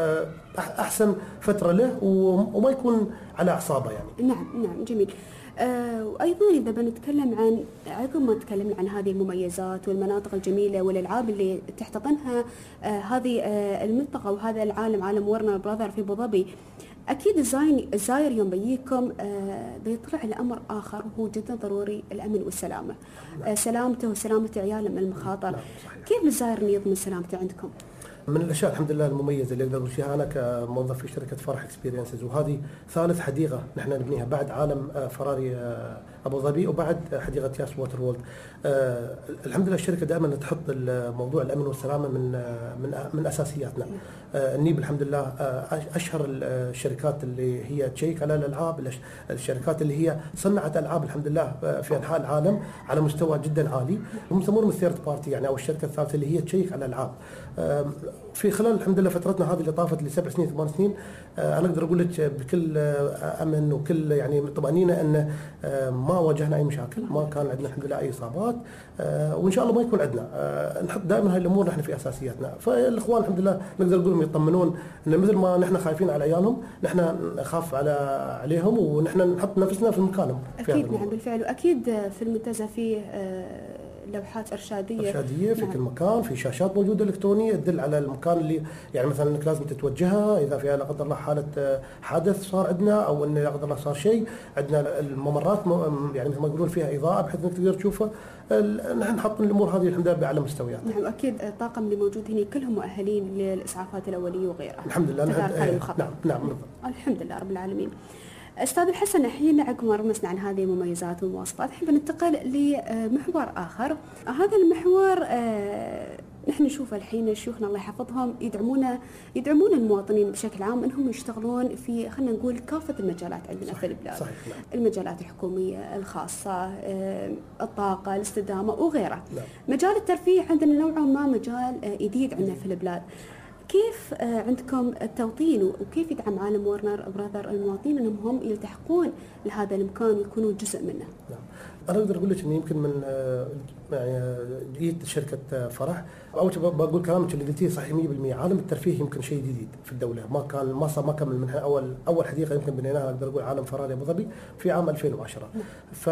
احسن فتره له وما يكون على اعصابه يعني. نعم جميل. وايضا اذا بنتكلم عن عقب ما تكلمنا عن هذه المميزات والمناطق الجميله والالعاب اللي تحتضنها هذه المنطقه وهذا العالم عالم ورنر براذر في ابو ظبي، اكيد الزاير يوم بيجيكم بيطلع لامر اخر وهو جدا ضروري، الامن والسلامه. سلامته وسلامه عياله من المخاطر. كيف الزاير يضمن سلامته عندكم؟ من الاشياء الحمد لله المميزه اللي اقدر اقول فيها انا كموظف في شركه فرح اكسبيرينسز، وهذه ثالث حديقه نحن نبنيها بعد عالم فراري ابو ظبي وبعد حديقه ياس ووتر وولد. الحمد لله الشركه دائما تحط موضوع الامن والسلامه من اساسياتنا. النيب الحمد لله اشهر الشركات اللي هي تشيك على الالعاب، الشركات اللي هي صنعت العاب الحمد لله في انحاء العالم على مستوى جدا عالي، هم يسمونهم الثيرد بارتي يعني او الشركه الثالثه اللي هي تشيك على الالعاب. في خلال الحمد لله فترتنا هذه اللي طافت ل7 سنين 8 سنين، انا اقدر اقول لك بكل امن وكل يعني طمانينه ان ما واجهنا اي مشاكل، ما كان عندنا الحمد لله اي اصابات، وان شاء الله ما يكون عندنا. نحط دائما هاي الامور نحن في اساسياتنا، فالاخوان الحمد لله نقدر نقول لهم يطمنون ان مثل ما نحن خايفين على عيالهم نحن نخاف عليهم، ونحن نحط نفسنا في مكانهم. اكيد نعم بالفعل، واكيد في المنتزه في لوحات إرشادية في كل مكان، في شاشات موجودة إلكترونية تدل على المكان اللي يعني مثلا انك لازم تتوجهها اذا فيها لا قدر الله حالة حادث صار عندنا، او ان لا قدر الله صار شيء عندنا. الممرات يعني مثل ما يقولون فيها إضاءة بحيث انك تقدر تشوفها. نحن نحط الامور هذه الحمد لله باعلى مستويات. نعم اكيد الطاقم اللي موجود هنا كلهم مؤهلين للاسعافات الاوليه وغيرها. الحمد لله. نعم الحمد لله رب العالمين. أستاذ الحسن، الحين عقب ما رمزنا عن هذه المميزات والمواصفات، الحين بننتقل لمحور آخر. هذا المحور نحن نشوف الحين شيوخنا الله يحفظهم يدعمون المواطنين بشكل عام انهم يشتغلون في خلينا نقول كافة المجالات عندنا في البلاد. صحيح. المجالات الحكومية الخاصة، الطاقة، الاستدامة وغيرها. لا. مجال الترفيه عندنا نوعا ما مجال جديد عندنا في البلاد. كيف عندكم التوطين وكيف يدعم عالم ورنر براذر المواطنين انهم هم يلتحقون لهذا المكان ويكونوا جزء منه؟ نعم. انا اقدر اقول لك انه يمكن من يعني جيت شركه فرح، اول شيء بقول كلامك اللي قلتيه صحيح 100%. عالم الترفيه يمكن شيء جديد في الدوله، ما كمل منها. اول حديقه يمكن بنيناها اقدر اقول عالم فراري ابو ظبي في عام 2010. ف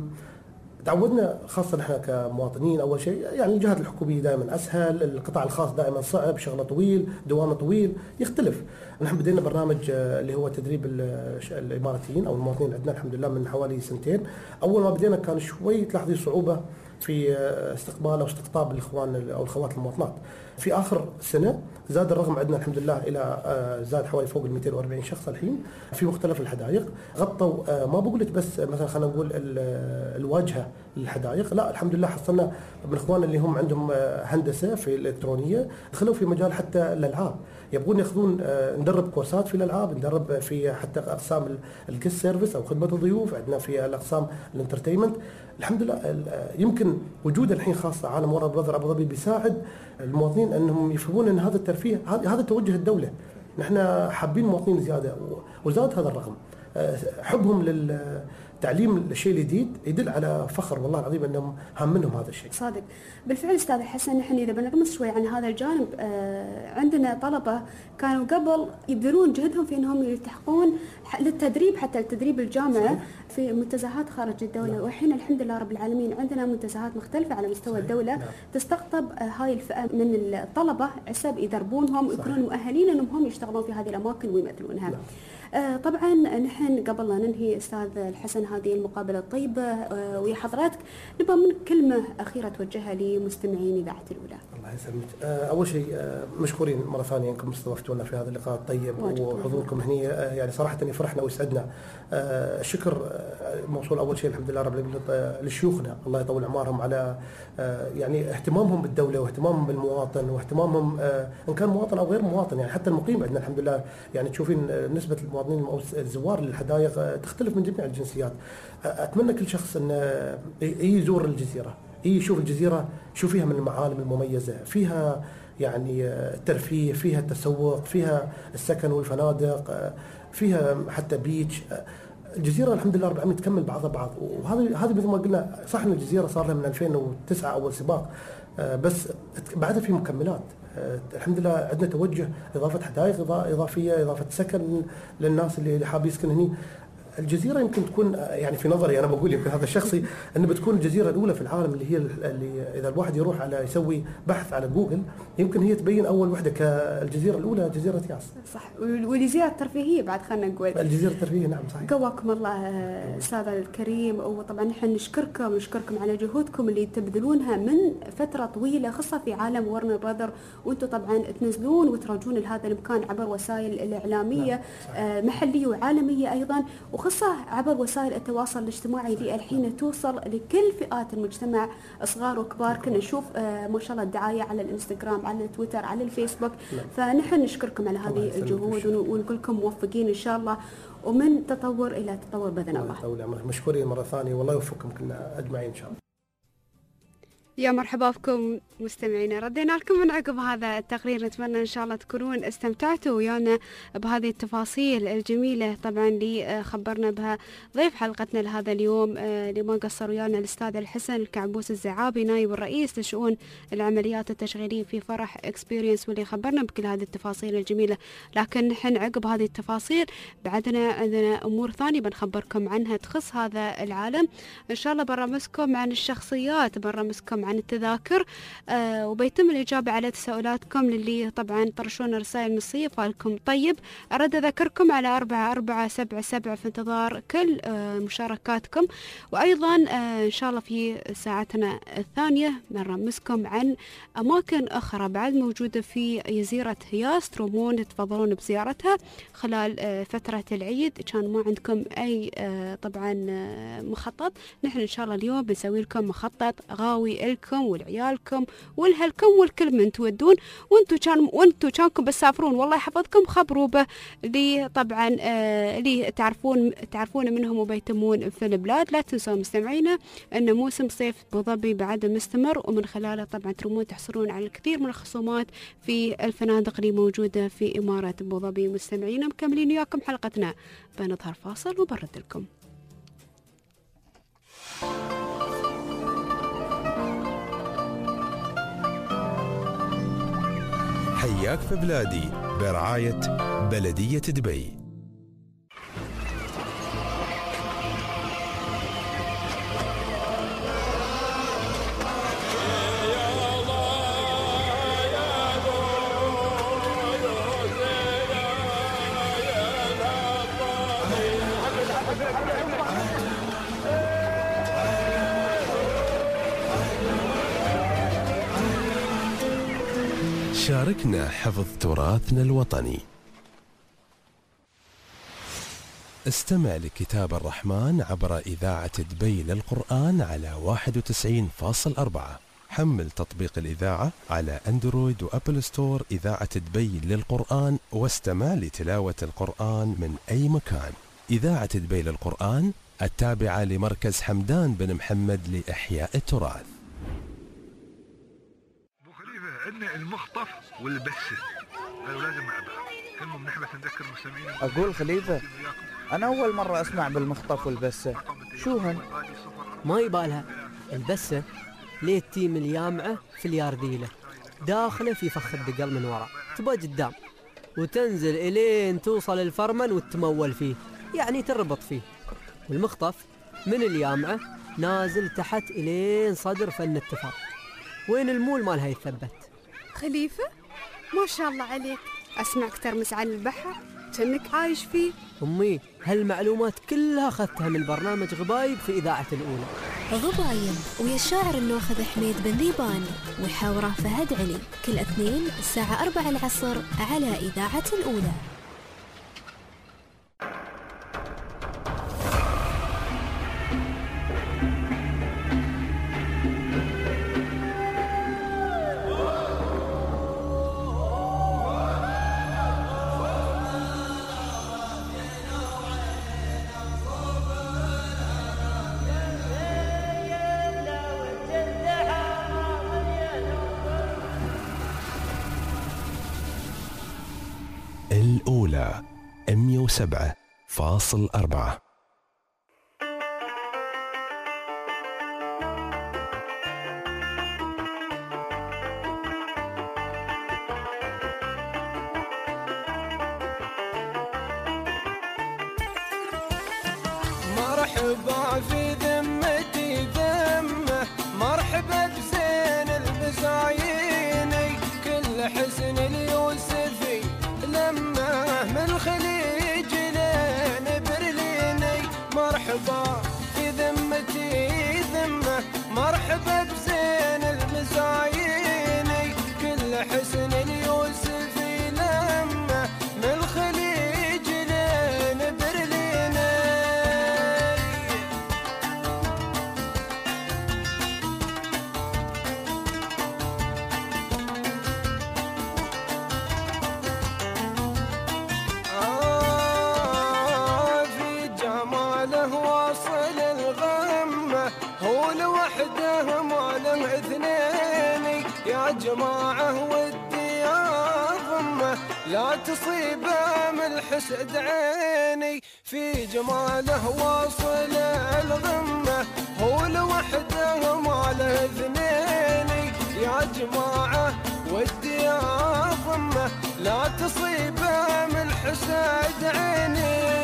تعودنا خاصة نحن كمواطنين أول شيء يعني الجهات الحكومية دائما أسهل، القطاع الخاص دائما صعب، شغله طويل، دوامه طويل، يختلف. نحن بدينا برنامج اللي هو تدريب الإماراتيين أو المواطنين عندنا الحمد لله من حوالي سنتين. أول ما بدينا كان شوي تلاحظي صعوبة في استقبال أو استقطاب الإخوان أو الأخوات المواطنات. في آخر سنة زاد الرقم عندنا الحمد لله إلى زاد حوالي فوق ال 240 شخص الحين في مختلف الحدائق. غطوا ما بقول لك بس مثلا خلينا نقول الواجهة للحدائق، لا الحمد لله حصلنا من الإخوان اللي هم عندهم هندسة في الإلكترونية دخلوا في مجال حتى الألعاب، يبغون ياخذون ندرب كورسات في الألعاب، ندرب في حتى أقسام الجست سيرفيس أو خدمة الضيوف، عندنا في الأقسام الانترتينمنت. الحمد لله يمكن وجود الحين خاصة عالم ورنر براذر أبو ظبي بيساعد المواطنين أنهم يفهمون أن هذا الترفيه هذا توجه الدولة. نحن حابين المواطنين زيادة وزاد هذا الرقم. حبهم للتعليم الشيء الجديد يدل على فخر والله العظيم أنهم هامنهم هذا الشيء. صادق بالفعل أستاذ حسن. نحن إذا بنغمس شوي عن هذا الجانب، عندنا طلبة كانوا قبل يبذلون جهدهم في أنهم يلتحقون للتدريب حتى التدريب الجامعة في منتزهات خارج الدولة. والحين الحمد لله رب العالمين عندنا منتزهات مختلفة على مستوى الدولة تستقطب هاي الفئة من الطلبة حسب يدربونهم ويكونون مؤهلين أنهم هم يشتغلون في هذه الأماكن ويمثلونها. طبعا نحن قبل لا ننهي أستاذ الحسن هذه المقابلة الطيبة ويا حضرتك نبغى من كلمة أخيرة توجهها لمستمعين إذاعة الأولى. الله يسلمك. أول شيء مشكورين مرة ثانية أنكم استضفتونا في هذا اللقاء الطيب وحضوركم هنا، يعني صراحة يفرحنا ويسعدنا. الشكر موصول أول شيء الحمد لله رب العالمين لشيوخنا الله يطول أعمارهم على يعني اهتمامهم بالدولة واهتمامهم بالمواطن واهتمامهم إن كان مواطن أو غير مواطن. يعني حتى المقيم عندنا الحمد لله يعني تشوفين نسبة المواطنين أو الزوار للحدائق تختلف من جميع الجنسيات. أتمنى كل شخص أن يزور الجزيرة، يشوف الجزيرة، شو فيها من المعالم المميزة، فيها يعني ترفيه، فيها التسوق، فيها السكن والفنادق، فيها حتى بيتش. الجزيرة الحمد لله رب العالمين تكمل بعضها بعض. وهذه مثل ما قلنا صح ان الجزيرة صار لها من 2009 اول سباق، بس بعدها في مكملات. الحمد لله عندنا توجه اضافة حدائق اضافية، اضافة سكن للناس اللي حاب يسكن هني. الجزيرة يمكن تكون يعني في نظري أنا بقول يمكن هذا الشخصي أن بتكون الجزيرة الأولى في العالم اللي إذا الواحد يروح على يسوي بحث على جوجل يمكن هي تبين أول وحدة كالجزيرة الأولى جزيرة ياس. صح. والجزيرة الترفيهية بعد خلنا نقول. الجزيرة الترفيهية نعم صحيح. قواكم الله أستاذ الكريم، وطبعا نحن نشكركم على جهودكم اللي تبذلونها من فترة طويلة خاصة في عالم ورنر براذر، وأنتم طبعا تنزلون وتراجعون لهذا المكان عبر وسائل الإعلامية محلية وعالمية أيضا، وخاصة عبر وسائل التواصل الاجتماعي اللي الحين توصل لكل فئات المجتمع صغار وكبار. كنا نشوف ما شاء الله الدعاية على الانستغرام، على التويتر، على الفيسبوك. فنحن نشكركم على هذه الجهود ونقول لكم موفقين إن شاء الله ومن تطور إلى تطور بإذن الله. مشكورين مرة ثانية والله يوفقكم كلنا أجمعين إن شاء الله. يا مرحبا بكم مستمعينا، ردينا لكم من عقب هذا التقرير. نتمنى إن شاء الله تكونون استمتعتوا ويانا بهذه التفاصيل الجميلة طبعا اللي خبرنا بها ضيف حلقتنا لهذا اليوم، اللي ما قصر ويانا الأستاذ الحسن الكعبوس الزعابي نائب الرئيس لشؤون العمليات التشغيلية في فرح إكسبيرينس، واللي خبرنا بكل هذه التفاصيل الجميلة. لكن نحن عقب هذه التفاصيل عندنا أمور ثانية بنخبركم عنها تخص هذا العالم. إن شاء الله برمسكم عن الشخصيات، برمسكم عن التذاكر، وبيتم الإجابة على تساؤلاتكم للي طبعا طرشون رسائل نصية. فالكم طيب، أرد أذكركم على 4477 في انتظار كل مشاركاتكم. وأيضا إن شاء الله في ساعتنا الثانية بنرمسكم عن أماكن أخرى بعد موجودة في جزيرة هياس، ترومون تفضلون بزيارتها خلال فترة العيد. كان ما عندكم أي طبعا مخطط، نحن إن شاء الله اليوم بنسوي لكم مخطط غاوي لكم ولعيالكم ولهلكم والكل من تودون. وانتو كانكم بس تسافرون والله يحفظكم، خبروا به اللي طبعا اللي تعرفون منهم وبيتمون في البلاد. لا تنسوا مستمعينا ان موسم صيف ابو ظبي بعد مستمر، ومن خلاله طبعا ترومون تحصلون على الكثير من الخصومات في الفنادق اللي موجوده في اماره ابو ظبي. مستمعينا مكملين وياكم حلقتنا، بنظهر فاصل وبرد لكم. حياك في بلادي برعاية بلدية دبي. شاركنا حفظ تراثنا الوطني. استمع لكتاب الرحمن عبر إذاعة دبي للقرآن على 91.4. حمل تطبيق الإذاعة على أندرويد وأبل ستور إذاعة دبي للقرآن، واستمع لتلاوة القرآن من أي مكان. إذاعة دبي للقرآن التابعة لمركز حمدان بن محمد لإحياء التراث. عندنا المخطف والبسة، هذول لازم مع بعض. المهم نحن بس نذكر المستمعين. أقول خليفة، أنا أول مرة أسمع بالمخطف والبسة، شو هن؟ ما يبالها. البسة ليه التيم اليامعة في اليارديلة، داخله في فخ الدقل من وراء، تبقى قدام وتنزل إلين توصل الفرمن وتمول فيه، يعني تربط فيه. والمخطف من اليامعة نازل تحت إلين صدر فن التفاق، وين المول مالها يثبت. خليفة ما شاء الله عليك، أسمعك ترمس عن البحر كأنك عايش فيه. أمي هالمعلومات كلها أخذتها من برنامج غبايب في إذاعة الأولى. غبايب ويا الشاعر الناخذ حميد بن ذيبان وحاوره فهد علي، كل اثنين الساعة 4 العصر على إذاعة الأولى. الأولى 107.4. مرحبا في ذمتي ذمه، مرحبا بزين البزايني، كل حسن اليوسفي لما من الخليج لين برليني. مرحبا في ذمتي ذمه، مرحبا بزين البزايني، كل حسن اليوسفي لما من الخليج لين برليني. يا جماعة ودي أضمه لا تصيبه من الحسد عيني في جماله واصل الغمة هو لوحده ما له اثنين يا جماعة ودي أضمه لا تصيبه من الحسد عيني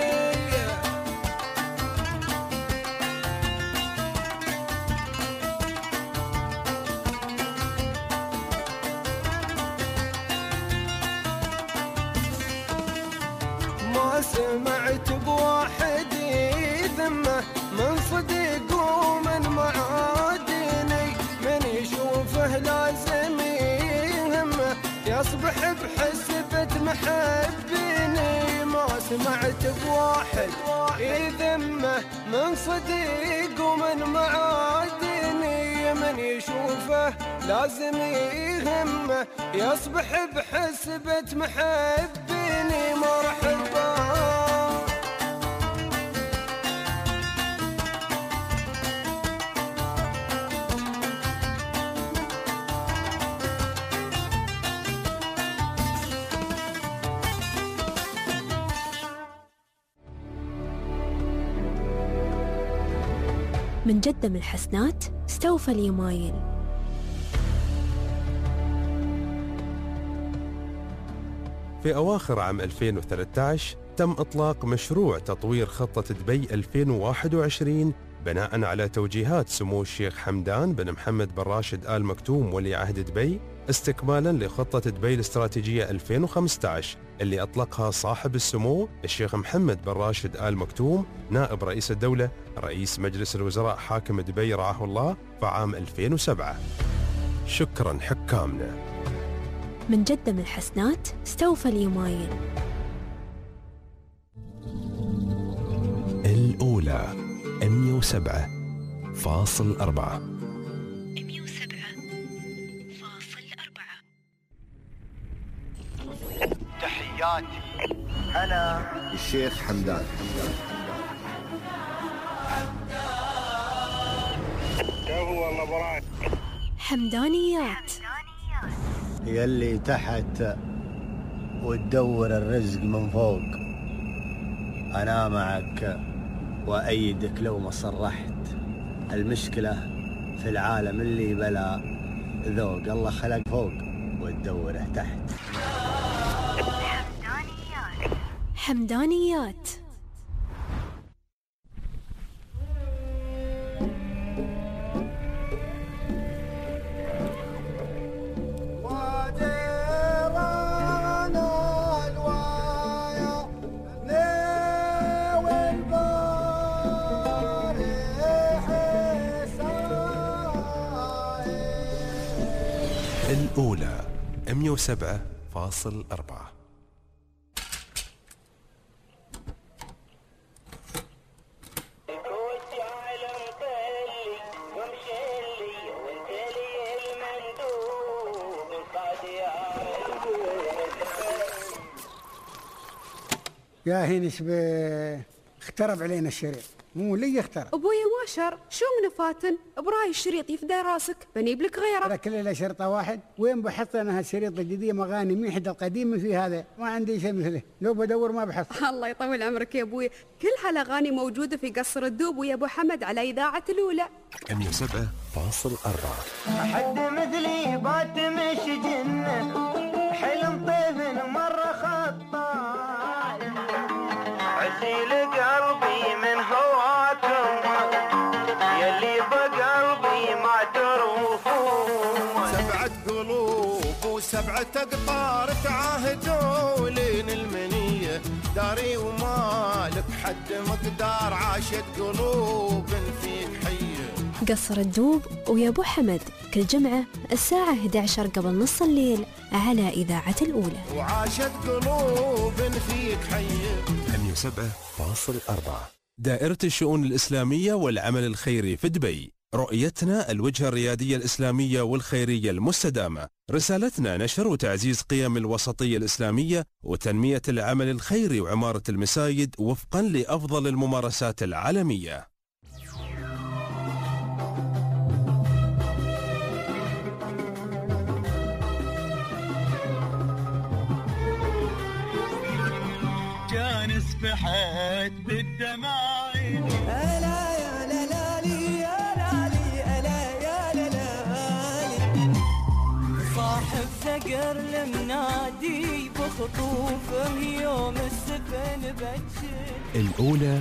ما سمعت بواحد يذمه من صديق ومن معادني من يشوفه لازم يهمه يصبح بحسبة محبيني ما سمعت بواحد يذمه من صديق ومن معادني من يشوفه لازم يهمه يصبح بحسبة محبيني مرحبا من جدة من الحسنات استوفى اليمايل. في أواخر عام 2013 تم إطلاق مشروع تطوير خطة دبي 2021 بناء على توجيهات سمو الشيخ حمدان بن محمد بن راشد آل مكتوم ولي عهد دبي استكمالا لخطة دبي الاستراتيجية 2015 اللي أطلقها صاحب السمو الشيخ محمد بن راشد آل مكتوم نائب رئيس الدولة رئيس مجلس الوزراء حاكم دبي رعاه الله في عام 2007. شكرا حكامنا. من جدة من الحسنات استوفى اليمايل. الأولى 107.4 تحياتي أنا الشيخ حمدان. كفو والله براك. حمدانيات يلي تحت وتدور الرزق من فوق أنا معك وأيدك لو ما صرحت. المشكلة في العالم اللي بلا ذوق الله خلق فوق وتدوره تحت. حمدانيات الأولى 107.4. يا هينس اخترب علينا الشريط مو لي اخترب. ابويا ما شر شو من فاتن براي الشريط يفدى راسك بنيب لك غيره. ترى كل له شرطه واحد. وين بحط انا هالشريط الجديد مغاني من حد القديم في هذا ما عندي شيء مثله لو بدور ما بحط. الله يطول عمرك يا ابوي كل هالاغاني موجوده في قصر الدوب ويا ابو حمد على اذاعه الاولى 107.4. حد مثلي بات مش جنه حلم طيف مره خطاي عسيل قلبي من هواكم يلي بقلبي ما تروفون. 7 قلوب و7 أقطار تعاهدوا لين المنية داري ومالك حد مقدار عاشت قلوب فيك حية. قصر الدوب ويا ابو حمد كل جمعة الساعة 11 قبل نص الليل على إذاعة الأولى. وعاشت قلوب فيك حية 107.4. دائرة الشؤون الإسلامية والعمل الخيري في دبي. رؤيتنا الوجهة الريادية الإسلامية والخيرية المستدامة. رسالتنا نشر وتعزيز قيم الوسطية الإسلامية وتنمية العمل الخيري وعمارة المساجد وفقا لأفضل الممارسات العالمية. أصبحت بالدماعين. ألا يا لالي يا لالي ألا يا لالي صاحب ثقر المنادي بخطوفه يوم السفن بجل. الأولى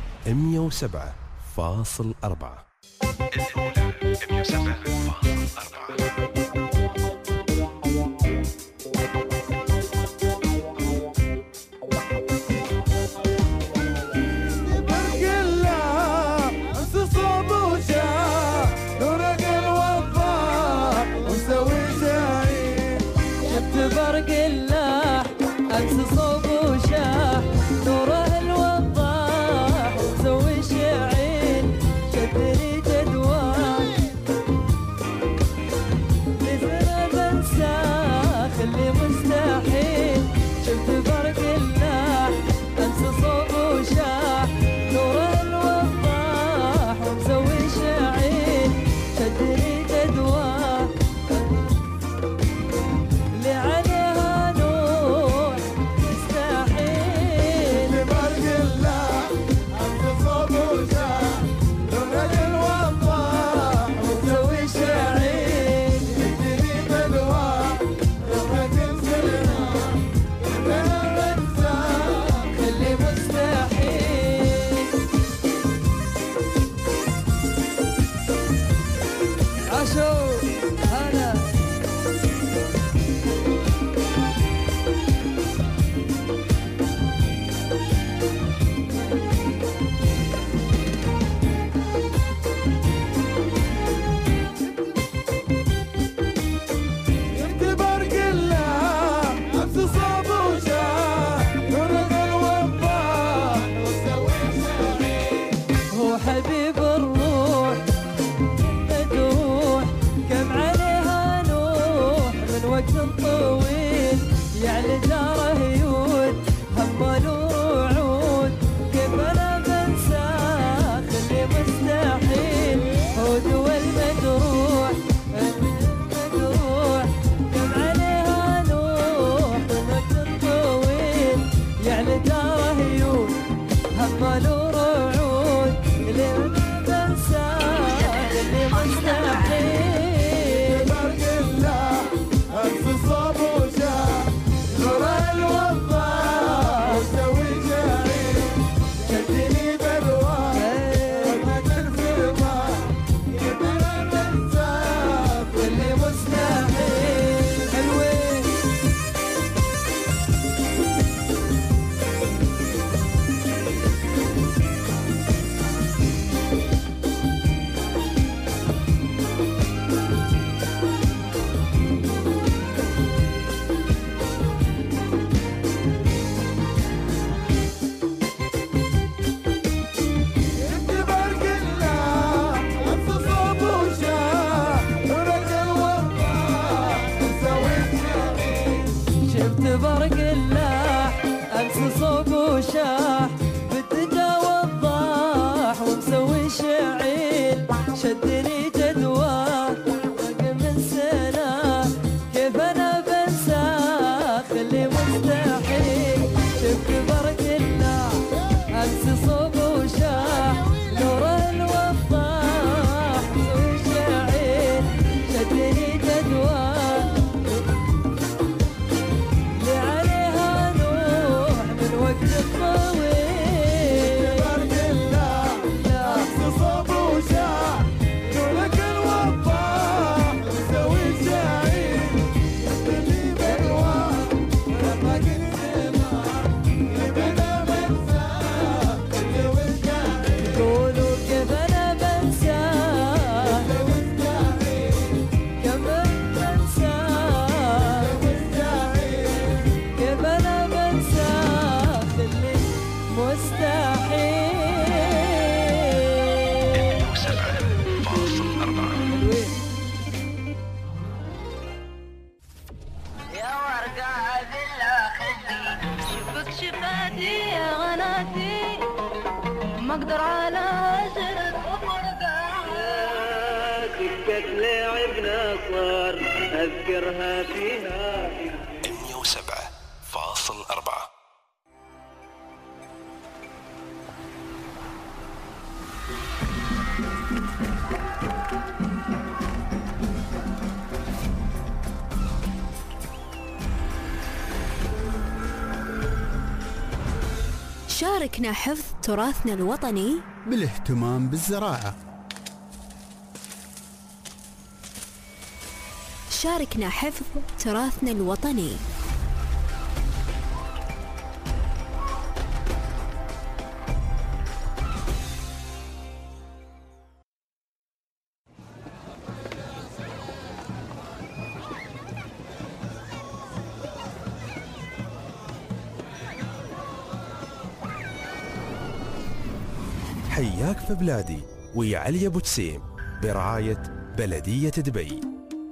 107.4. الأولى 107.4. برق الله أمس صوب وشاح نوره الوضاح ومسوي شعين شدني جدوان لزنا بنساه خلي مستحيل. شفت برق الله أمس صوب وشاح نوره الوضاح ومسوي شعين شدني جدوان لعليها نور مستحيل. ببرق الله أنت صوب وشاح نور الوضاح ومسوي شعين يدري بالواح ربك تنزلنا يبنى بنساك خلي مستحيل. عاشو هلا برق الله أمس صوب وشاح نور الوضاح وسوي شعين. هو حبيب الروح مجروح كم عليها نوح من وقت طويل يعني جاره يود همال ورعود كيف أنا بنساه خلي مستحيل. هود والمجروح المجروح كم عليها نوح من وقت طويل يعني جاره يود همال ورعود اللي بنساه اللي مستحيل. برق الله أمس صوب وشاح نور الوضاح وسوي شعين شدني بالواح ربك الفرضاح يبنى بنساك اللي مستحيل. حلوين برق الله أمس صوب وشاح نور الوضاح وسوي شعين. شفت برق الله أمس صوب وشاح بالدجا وضاح ومسوي شعين شدني جدواه رقم من سنة كيف أنا بنساه خلي مستحيل. شفت برق الله أمس صوب وشاح نور الوضاح ومسوي شعين شدني جدواه لعليها نوح من وقت طويل. برق الله أمس صوب وشاح نورك الوضاح ومسوي شعين يدري بالواح وربك السماء يبنى بنساك اللي مستحيل. قولوا كيف أنا بنساه اللي مستحيل. كيف بنساه مستحيل. كيف أنا بنساه اللي مستحيل. 107.4. يا ورقة بالله خدي شوفك شفاتي يا غناتي ما اقدر على هجرك وفرقك سكة لعبنا صار اذكرها فيها 107.4. شاركنا حفظ تراثنا الوطني بالاهتمام بالزراعة. شاركنا حفظ تراثنا الوطني. حياك في بلادي ويا علي أبو جسيم برعاية بلدية دبي.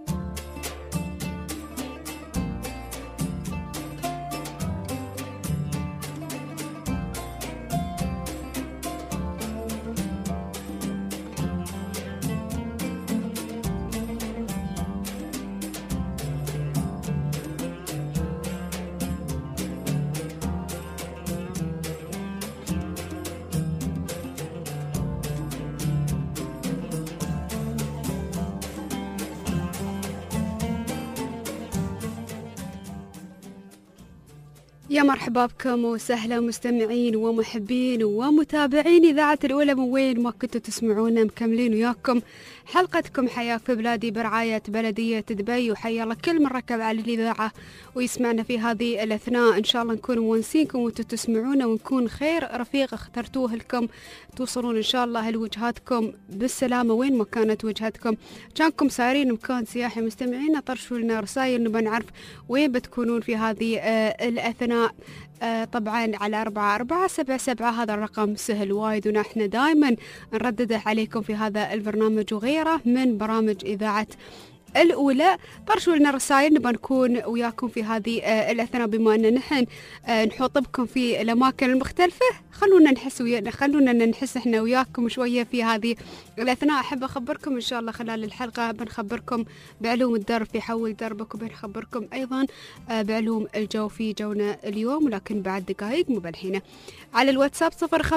يا مرحبا بكم وسهلا مستمعين ومحبين ومتابعين إذاعة الأولى من وين ما كنتوا تسمعونا. مكملين وياكم حلقتكم حياك في بلادي برعاية بلدية دبي، وحيا الله كل من ركب على الإذاعة ويسمعنا في هذه الأثناء. إن شاء الله نكون موانسينكم وانتوا تسمعونا، ونكون خير رفيق اخترتوه لكم، توصلون إن شاء الله لوجهاتكم بالسلامة وين ما كانت وجهتكم. كانكم سارين مكان سياحي مستمعين، طرشوا لنا رسائل نبى نعرف وين بتكونون في هذه الأثناء. طبعا على 4477 هذا الرقم سهل وايد، ونحن دائما نردده عليكم في هذا البرنامج وغيره من برامج إذاعة الأولى. طرشوا لنا رسائل نبى نكون وياكم في هذه الأثناء. بما أن نحن نحط بكم في الأماكن المختلفة، خلونا نحس احنا وياكم شوية في هذه الأثناء. أحب أخبركم إن شاء الله خلال الحلقة بنخبركم بعلوم الدرب في حول دربك، وبنخبركم أيضا بعلوم الجو في جونا اليوم، ولكن بعد دقائق مو بالحين. على الواتساب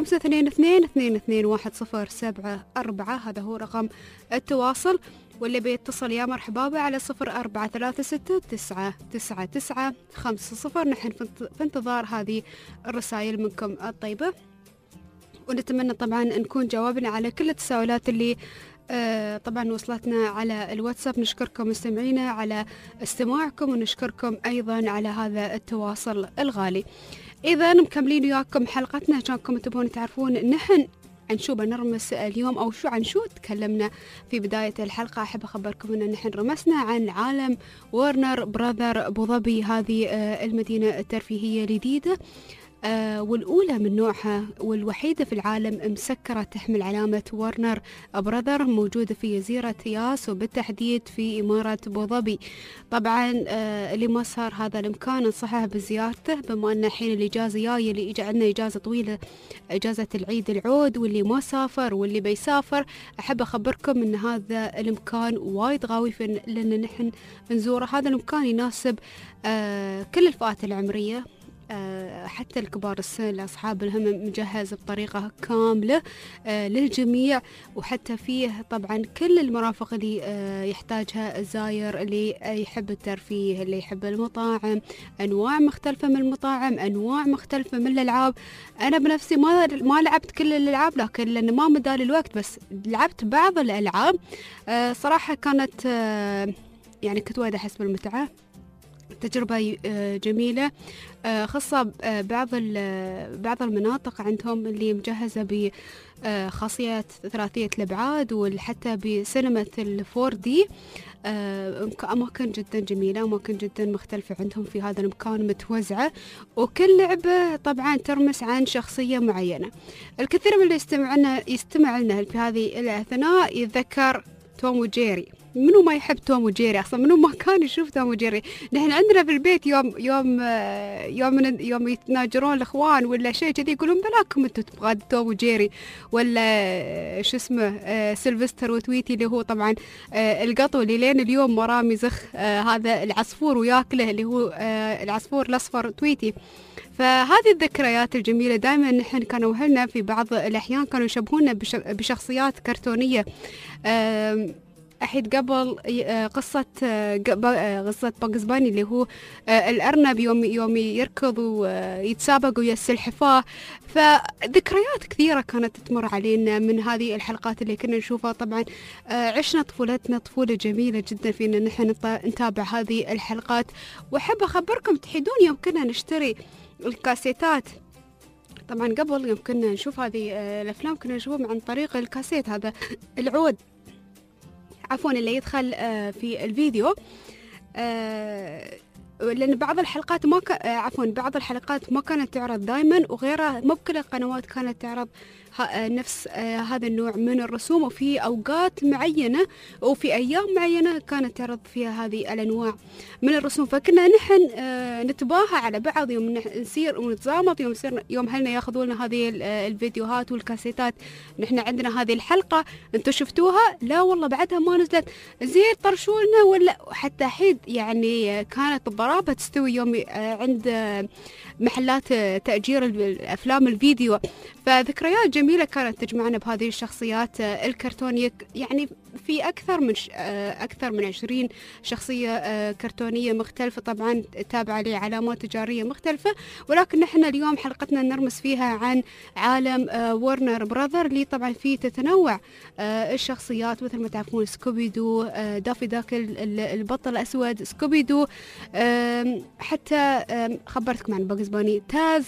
0522221074 هذا هو رقم التواصل، واللي بيتصل يا مرحبا على 0436999950. نحن في انتظار هذه الرسائل منكم الطيبة، ونتمنى طبعا نكون جوابنا على كل التساؤلات اللي طبعا وصلتنا على الواتساب. نشكركم مستمعينا على استماعكم، ونشكركم أيضا على هذا التواصل الغالي. إذا مكملين وياكم حلقتنا، كانكم تبون تعرفون نحن عن شو بنرمس اليوم أو عن شو تكلمنا في بداية الحلقة. أحب أخبركم أن نحن رمسنا عن عالم ورنر براذر أبو ظبي، هذه المدينة الترفيهية الجديدة والأولى من نوعها والوحيدة في العالم مسكرة تحمل علامة ورنر براذر، موجودة في جزيرة ياس وبالتحديد في إمارة أبو ظبي. طبعا اللي ما صار هذا المكان انصحه بزيارته، بما أن حين الإجازة جاية اللي إجا عندنا إجازة طويلة، إجازة العيد العود، واللي ما سافر واللي بيسافر أحب أخبركم أن هذا المكان وايد غاوي لأن نحن نزوره. هذا المكان يناسب كل الفئات العمرية، حتى الكبار السن لأصحاب الهمم، مجهز بطريقة كاملة للجميع، وحتى فيه طبعا كل المرافق اللي يحتاجها الزاير، اللي يحب الترفيه، اللي يحب المطاعم، أنواع مختلفة من المطاعم، أنواع مختلفة من الألعاب. أنا بنفسي ما لعبت كل الألعاب، لكن لأن ما مدالي الوقت، بس لعبت بعض الألعاب. صراحة كانت يعني كنت وايد أحس بالمتعة، تجربة جميلة، خاصة بعض المناطق عندهم اللي مجهزة بخاصيات ثلاثية الأبعاد، وحتى بسينما 4D. أماكن جدا جميلة، أماكن جدا مختلفة عندهم في هذا المكان متوزعة، وكل لعبة طبعا ترمس عن شخصية معينة. الكثير من اللي يستمع لنا في هذه الأثناء يتذكر توم وجيري. منو ما يحب توم وجيري أصلا؟ منو ما كان يشوف توم وجيري؟ نحن عندنا في البيت يوم يتناجرون الإخوان ولا شيء كذي يقولون بلاكم أنتوا تبغى توم وجيري، ولا شو اسمه سيلفستر وتويتي، اللي هو طبعا القطو اللي لين اليوم وراه مزخ هذا العصفور وياكله، اللي هو العصفور الأصفر تويتي. فهذه الذكريات الجميلة دائما نحن كانوا أهلنا في بعض الأحيان كانوا يشبهونا بشخصيات كرتونية. أحد قبل قصة باجز باني اللي هو الأرنب يوم يركض ويتسابق ويا السلحفاة. فذكريات كثيرة كانت تمر علينا من هذه الحلقات اللي كنا نشوفها. طبعا عشنا طفولتنا طفولة جميلة جدا فينا نحن نتابع هذه الحلقات. وأحب أخبركم تحدون يوم كنا نشتري الكاسيتات، طبعا قبل يوم كنا نشوف هذه الأفلام كنا نشوفها عن طريق الكاسيت، هذا العود عفوا اللي يدخل في الفيديو، لأن بعض الحلقات بعض الحلقات ما كانت تعرض دائما، وغيرها مو بكل القنوات كانت تعرض نفس هذا النوع من الرسوم، وفي أوقات معينة وفي أيام معينة كانت تعرض فيها هذه الأنواع من الرسوم. فكنا نحن نتباهى على بعض يوم نسير ونتزامط، يوم هلنا ياخذوا لنا هذه الفيديوهات والكاسيتات. نحن عندنا هذه الحلقة انتم شفتوها؟ لا والله بعدها ما نزلت، زين طرشولنا ولا حتى حيد. يعني كانت الضرابة تستوي يوم عند محلات تأجير الأفلام الفيديو. فذكريات جميلة كانت تجمعنا بهذه الشخصيات الكرتونية، يعني في أكثر من 20 شخصية كرتونية مختلفة، طبعا تابعة لعلامات تجارية مختلفة. ولكن نحن اليوم حلقتنا نرمس فيها عن عالم وورنر براذر، اللي طبعا فيه تتنوع الشخصيات مثل ما تعرفون سكوبيدو، دافي داك البطل الأسود سكوبيدو، حتى خبرتكم عن باجز باني، تاز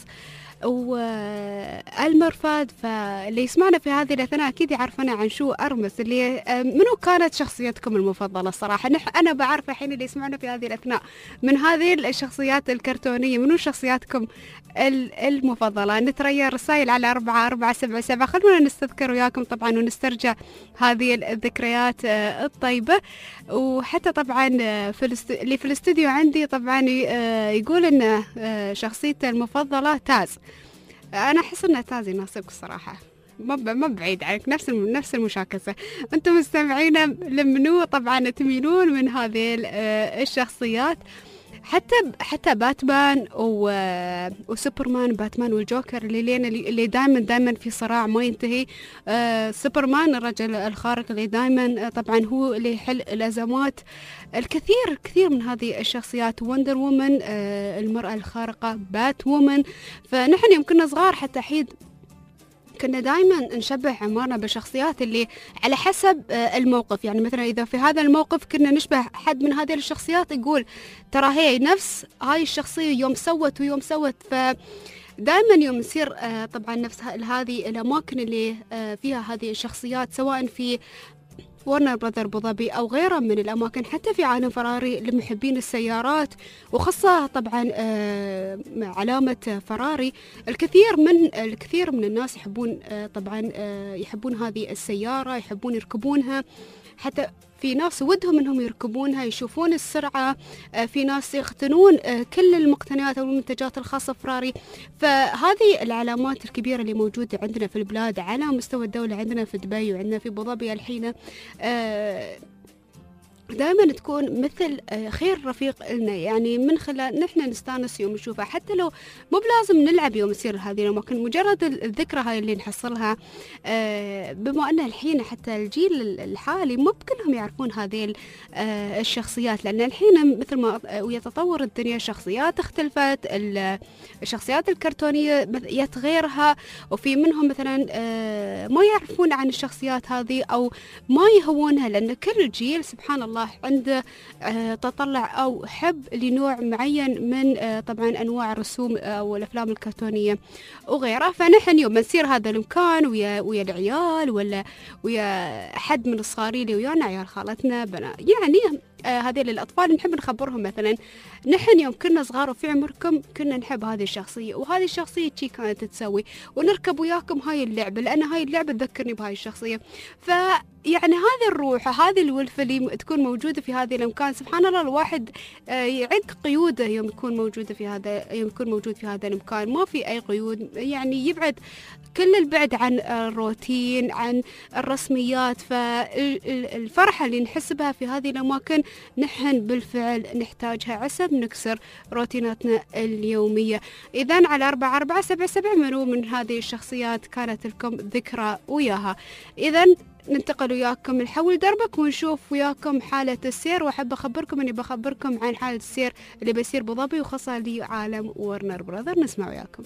والمرفاد. فاللي يسمعنا في هذه الأثناء أكيد يعرفنا عن شو أرمس، اللي منو كانت شخصيتكم المفضلة الصراحة. أنا بعرف الحين اللي يسمعنا في هذه الأثناء من هذه الشخصيات الكرتونية منو شخصياتكم المفضلة. نتريا رسائل على 4477. خلونا نستذكر وياكم طبعا ونسترجع هذه الذكريات الطيبة. وحتى طبعا اللي في الاستوديو عندي طبعا يقول إن شخصيته المفضلة تاز. أنا أحس إن تاز يناسبك الصراحة، ما بعيد عنك، نفس المشاكسة. أنتم مستمعين لمنو طبعا تميلون من هذه الشخصيات. حتى باتمان وسوبرمان، باتمان والجوكر اللي دائما في صراع ما ينتهي. سوبرمان الرجل الخارق اللي دائما طبعا هو اللي يحل الأزمات. كثير من هذه الشخصيات، وندر وومن المرأة الخارقة، بات وومن. فنحن يوم كنا صغار حتى حيد كنا دائما نشبه عمارنا بالشخصيات اللي على حسب الموقف. يعني مثلا إذا في هذا الموقف كنا نشبه حد من هذه الشخصيات، يقول ترى هي نفس هاي الشخصية يوم سوت ويوم سوت. فدائما يوم نصير طبعا نفس هذه الأماكن اللي فيها هذه الشخصيات، سواء في ورنر براذر أبو ظبي أو غيرها من الأماكن، حتى في عالم فراري لمحبين السيارات، وخاصة طبعا علامة فراري. الكثير من الناس يحبون طبعا يحبون هذه السيارة، يحبون يركبونها. حتى في ناس ودهم انهم يركبونها، يشوفون السرعة، في ناس يختنون كل المقتنيات او المنتجات الخاصة بفراري. فهذه العلامات الكبيرة اللي موجودة عندنا في البلاد على مستوى الدولة، عندنا في دبي وعندنا في ابو ظبي الحين، دائما تكون مثل خير رفيق لنا. يعني من خلال نحن نستانس يوم نشوفها، حتى لو مو بلازم نلعب يوم يصير هذه الأماكن، مجرد الذكرى هاي اللي نحصلها. بما أن الحين حتى الجيل الحالي مو بكلهم يعرفون هذه الشخصيات، لأن الحين مثل ما يتطور الدنيا الشخصيات اختلفت، الشخصيات الكرتونية يتغيرها، وفي منهم مثلا ما يعرفون عن الشخصيات هذه أو ما يهونها، لأن كل جيل سبحان الله عنده تطلع أو حب لنوع معين من طبعا أنواع الرسوم أو الأفلام الكرتونية وغيرها. فنحن يوم نسير هذا المكان ويا العيال ولا ويا حد من الصغارين اللي ويانا، عيال خالتنا بنا، يعني هذه للأطفال نحب نخبرهم مثلا نحن يوم كنا صغار وفي عمركم كنا نحب هذه الشخصية، وهذه الشخصية شي كانت تسوي، ونركب وياكم هاي اللعبة لأن هاي اللعبة تذكرني بهاي الشخصية. يعني هذه الروح، هذه الولفة اللي تكون موجودة في هذه الأمكان، سبحان الله الواحد يعد قيوده يوم يكون موجود في هذا المكان. ما في أي قيود، يعني يبعد كل البعد عن الروتين، عن الرسميات. فالفرحة اللي نحس بها في هذه الأماكن نحن بالفعل نحتاجها عسب نكسر روتيناتنا اليومية. إذن على 4477 منو من هذه الشخصيات كانت لكم ذكرى وياها؟ إذن ننتقل وياكم نحول دربك ونشوف وياكم حالة السير. وأحب أخبركم أني بخبركم عن حالة السير اللي بيصير بظبي وخاصة لعالم ورنر براذر. نسمع وياكم.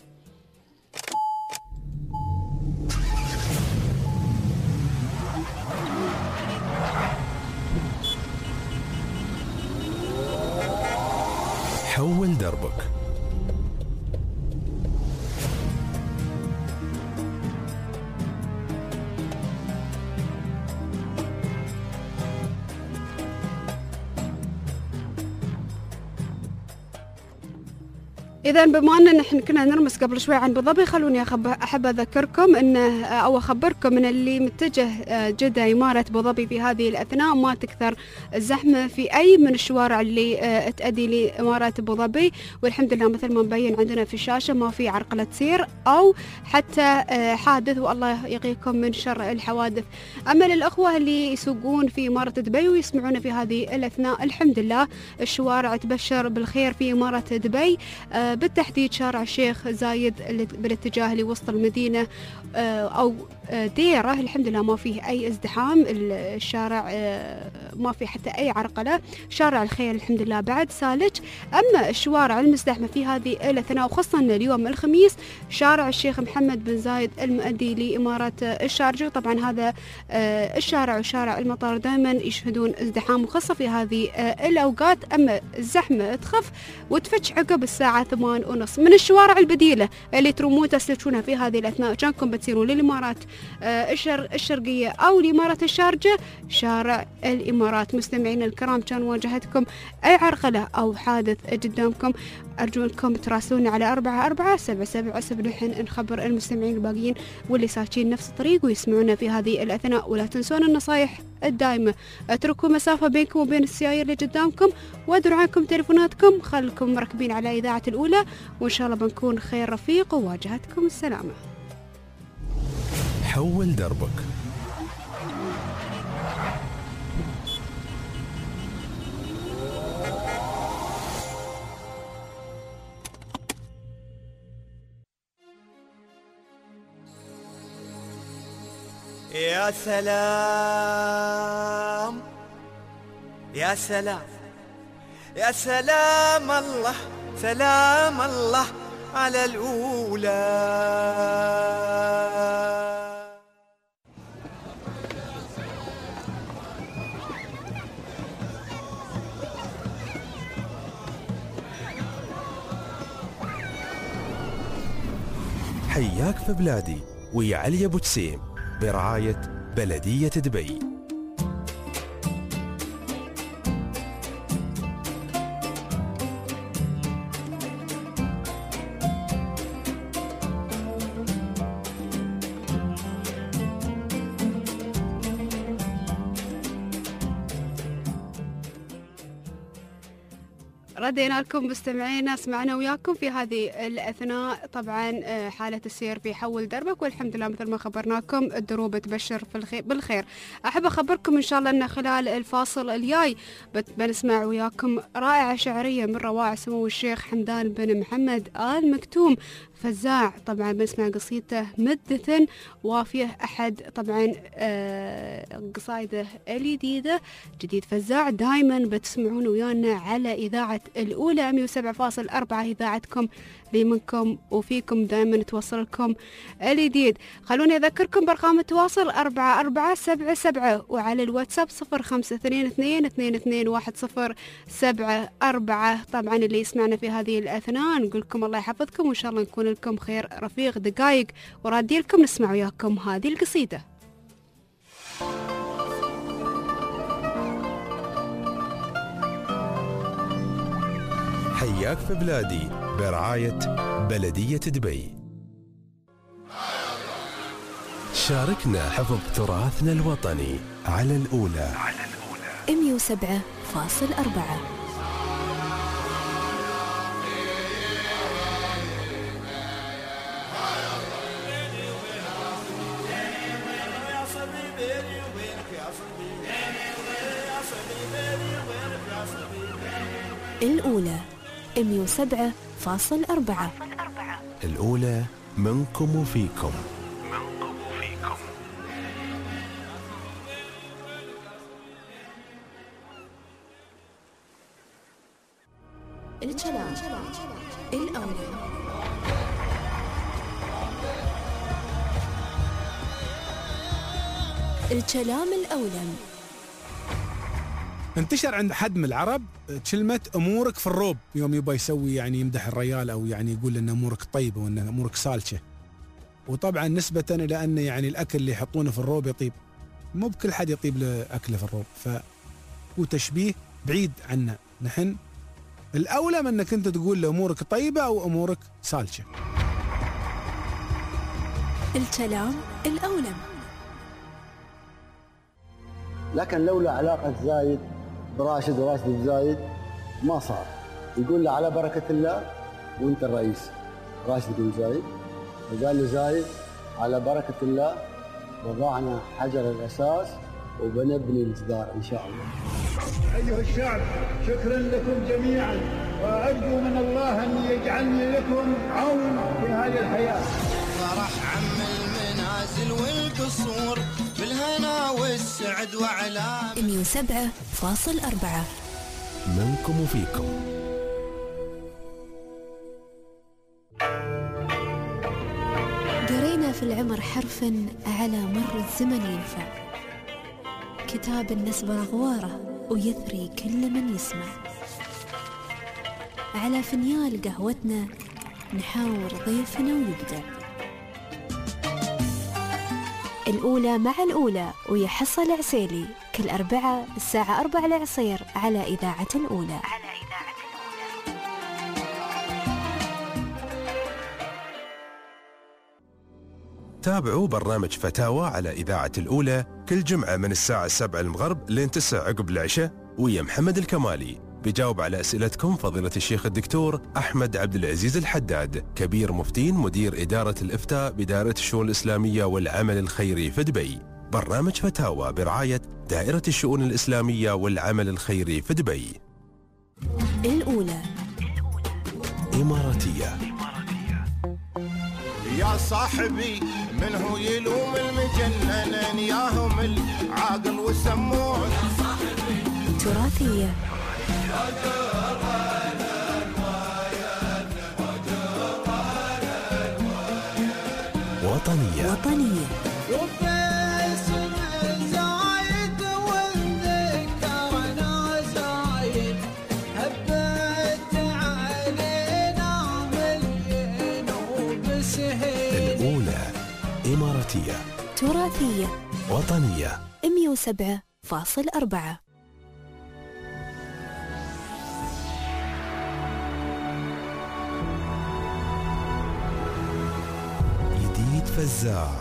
حول دربك. إذا بما أننا نحن كنا نرمس قبل شوي عن أبوظبي، خلوني أحب أذكركم أنه أو أخبركم أن اللي متجه جدة إمارة أبوظبي في هذه الأثناء ما تكثر الزحمة في أي من الشوارع اللي تؤدي لإمارة أبوظبي، والحمد لله مثل ما مبين عندنا في الشاشة ما في عرقلة سير أو حتى حادث، والله يقيكم من شر الحوادث. أما للأخوة اللي يسوقون في إمارة دبي ويسمعون في هذه الأثناء، الحمد لله الشوارع تبشر بالخير في إمارة دبي، بالتحديد شارع الشيخ زايد بالاتجاه لوسط المدينة أو ديرة، الحمد لله ما فيه أي ازدحام، الشارع ما فيه حتى أي عرقلة، شارع الخير الحمد لله بعد سالج. أما الشوارع المزدحمة في هذه الأثناء وخاصة اليوم الخميس، شارع الشيخ محمد بن زايد المؤدي لإمارة الشارجة، طبعا هذا الشارع وشارع المطار دائما يشهدون ازدحام وخاصة في هذه الأوقات. أما الزحمة تخف وتفتش عقب الساعة 8:30. من الشوارع البديلة اللي ترمون تسلكونها في هذه الأثناء كانكم بتسيرون للإمارات الشرقية أو لإمارة الشارجة، شارع الإمارات مستمعين الكرام كان واجهتكم أي عرقلة أو حادث قدامكم، أرجو أنكم تراسلون على 447777 نحن نخبر المستمعين الباقيين واللي ساكنين نفس الطريق ويسمعونا في هذه الأثناء. ولا تنسون النصايح الدائمة، اتركوا مسافة بينكم وبين السيايير اللي قدامكم، وادروا عنكم تليفوناتكم، خلكم مركبين على إذاعة الأولى، وإن شاء الله بنكون خير رفيق وواجهتكم السلامة. حول دربك. يا سلام يا سلام يا سلام الله، سلام الله على الأولى. حياك في بلادي ويا علي أبو جسيم برعاية بلدية دبي. ردينا لكم مستمعينا، سمعنا وياكم في هذه الأثناء طبعا حالة السير في حول دربك، والحمد لله مثل ما خبرناكم الدروب تبشر بالخير. أحب أخبركم إن شاء الله أن خلال الفاصل الجاي بنسمع وياكم رائعة شعرية من روائع سمو الشيخ حمدان بن محمد آل مكتوم فزاع، طبعا بنسمع قصيدته مدة وافية، أحد طبعا قصايده الجديدة جديد فزاع. دايما بتسمعون ويانا على إذاعة الأولى 107.4 إذاعتكم لي منكم وفيكم، دائما توصلكم الجديد. خلوني أذكركم بأرقام التواصل 4477 وعلى الواتساب 0522221074. طبعا اللي يسمعنا في هذه الأثناء نقولكم الله يحفظكم، وإن شاء الله نكون لكم خير رفيق. دقائق ورادي لكم نسمع وياكم هذه القصيدة. حياك في بلادي برعاية بلدية دبي. شاركنا حفظ تراثنا الوطني على الأولى 107.4. الأولى 107.4. الأولى منكم وفيكم. الكلام الأولى. الكلام الأولم. انتشر عند حد من العرب كلمة أمورك في الروب، يوم يبغى يسوي يعني يمدح الرجال أو يعني يقول إن أمورك طيبة وإن أمورك سالشة. وطبعا نسبة إلى أن يعني الأكل اللي يحطونه في الروب يطيب، مو بكل حد يطيب له أكله في الروب، فهو تشبيه بعيد عنا. نحن الأولى من أنك أنت تقول له أمورك طيبة أو أمورك سالشة. الكلام الأولم. لكن لولا علاقة زايد براشد وراشد بزايد ما صار. يقول له على بركة الله وانت الرئيس. راشد بن زايد وقال له زايد على بركة الله وضعنا حجر الأساس وبنبني الجدار إن شاء الله. أيها الشعب شكرا لكم جميعا، وأرجو من الله أن يجعلني لكم عون في هذه الحياة. فرح عم المنازل والقصور بالهنا والسعد وعلام 107.4 منكم وفيكم. قرينا في العمر حرفا على مر الزمن ينفع، كتاب النسب أغواره ويثري كل من يسمع. على فنيال قهوتنا نحاور ضيفنا ويبدع. الأولى مع الأولى ويحصل العسيلي كل أربعة الساعة 4 العصير على إذاعة الأولى. تابعوا برنامج فتاوى على إذاعة الأولى كل جمعة من الساعة 7 المغرب لين 9 عقب العشاء، ويا محمد الكمالي بيجاوب على أسئلتكم فضيلة الشيخ الدكتور أحمد عبد العزيز الحداد، كبير مفتين مدير إدارة الإفتاء بدائرة الشؤون الإسلامية والعمل الخيري في دبي. برنامج فتاوى برعاية دائرة الشؤون الإسلامية والعمل الخيري في دبي. الأولى إماراتية. يا صاحبي من هو يلوم المجنن ياهم العاقل والسمون. تراثية. وطنية. الأولى إماراتية، تراثية، وطنية. 107.4. جديد فزاع.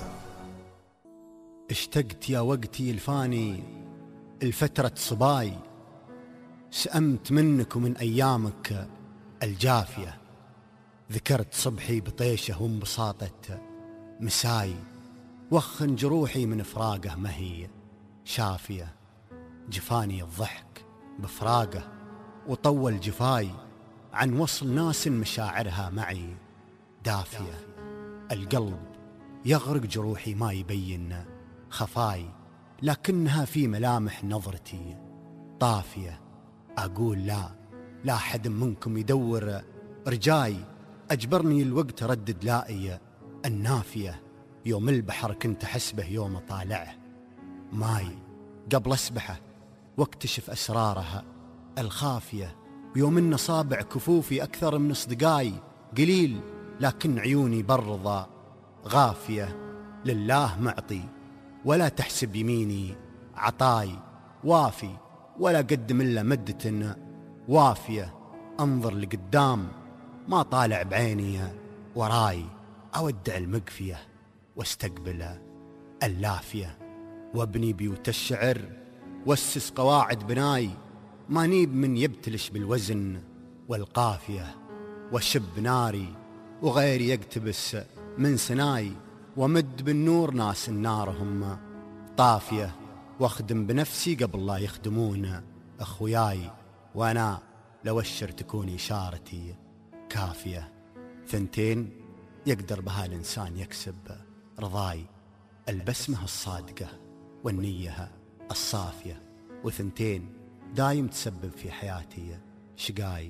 اشتقت يا وقتي الفاني الفترة صباي، سأمت منك ومن أيامك الجافية. ذكرت صبحي بطيشه وانبساطة مساي، وخن جروحي من فراقه ما هي شافية. جفاني الضحك بفراقه وطول جفاي، عن وصل ناس مشاعرها معي دافية. القلب يغرق جروحي ما يبين خفاي، لكنها في ملامح نظرتي طافية. أقول لا حد منكم يدور رجاي، أجبرني الوقت أردد لائي النافية. يوم البحر كنت أحسبه يوم أطالعه ماي، قبل أسبحه واكتشف أسرارها الخافية. يوم إن صابع كفوفي أكثر من أصدقائي قليل، لكن عيوني برضى غافية. لله معطي ولا تحسب يميني عطاي، وافي ولا قدم إلا مدة وافية. أنظر لقدام ما طالع بعيني وراي، أودع المقفية واستقبل اللافية. وابني بيوت الشعر واسس قواعد بناي، ما نيب من يبتلش بالوزن والقافية. وشب ناري وغيري يقتبس من سناي، ومد بالنور ناس النارهم طافية. واخدم بنفسي قبل لا يخدمون أخوياي، وأنا لو أشر تكون إشارتي كافية. 2 يقدر بها الإنسان يكسب رضاي، البسمة الصادقة والنية الصافية. و2 دايم تسبب في حياتي شقاي،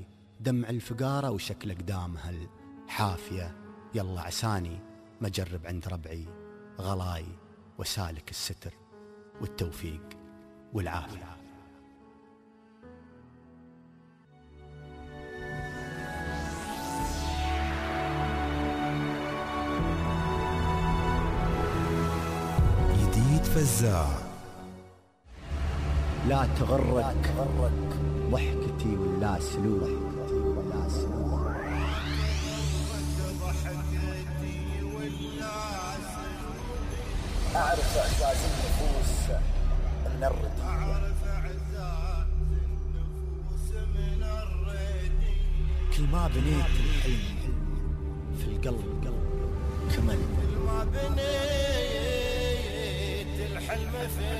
دمع الفقارة وشكل أقدامها الحافية. يلا عساني ما أجرب عند ربعي غلاي وسالك الستر والتوفيق والعافية. جديد فزاع. لا تغرك ضحكتي ولا سلوكي، أعرف إعزاز النفوس من الردية، كل ما بنيت الحلم في القلب كمل، كل ما بنيت الحلم في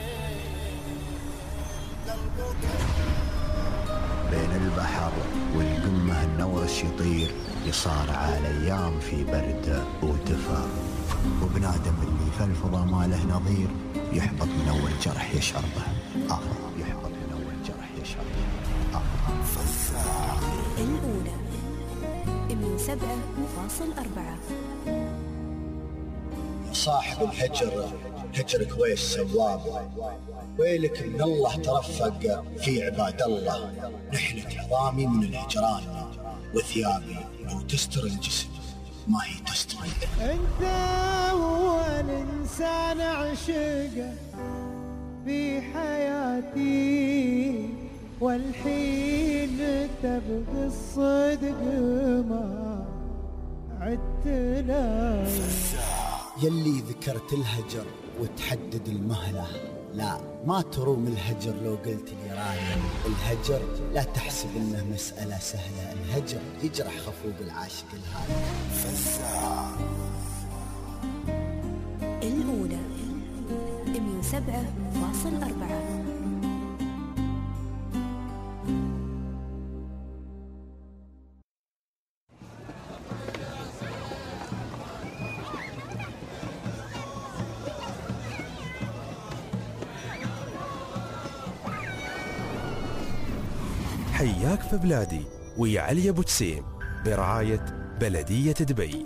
قلبك. بين البحر والقمة النورش يطير، يصارع الأيام في برد ودفا، وبنادم اللي في الفضا ما له نظير، يحبط من أول جرح يشعر به يحبط من أول جرح يشعر به فزاع. الأولى 107.4. صاحب الهجر هجرك ويش سواب، ويلك من الله ترفق في عباد الله، نحلك عظامي من الهجران، وثيابي لو تستر الجسم ما هي تستر الدم. انت اول انسان عشقه في حياتي، والحين تبغي الصدق ما عدت لا. يلي ذكرت الهجر وتحدد المهلة، لا ما تروم الهجر لو قلت لي رايم. الهجر لا تحسب انه مسألة سهلة، الهجر يجرح خفوق العاشق الهادي. فزاع. الأولى 107.4. حياك في بلادي ويا علي أبو جسيم برعاية بلدية دبي.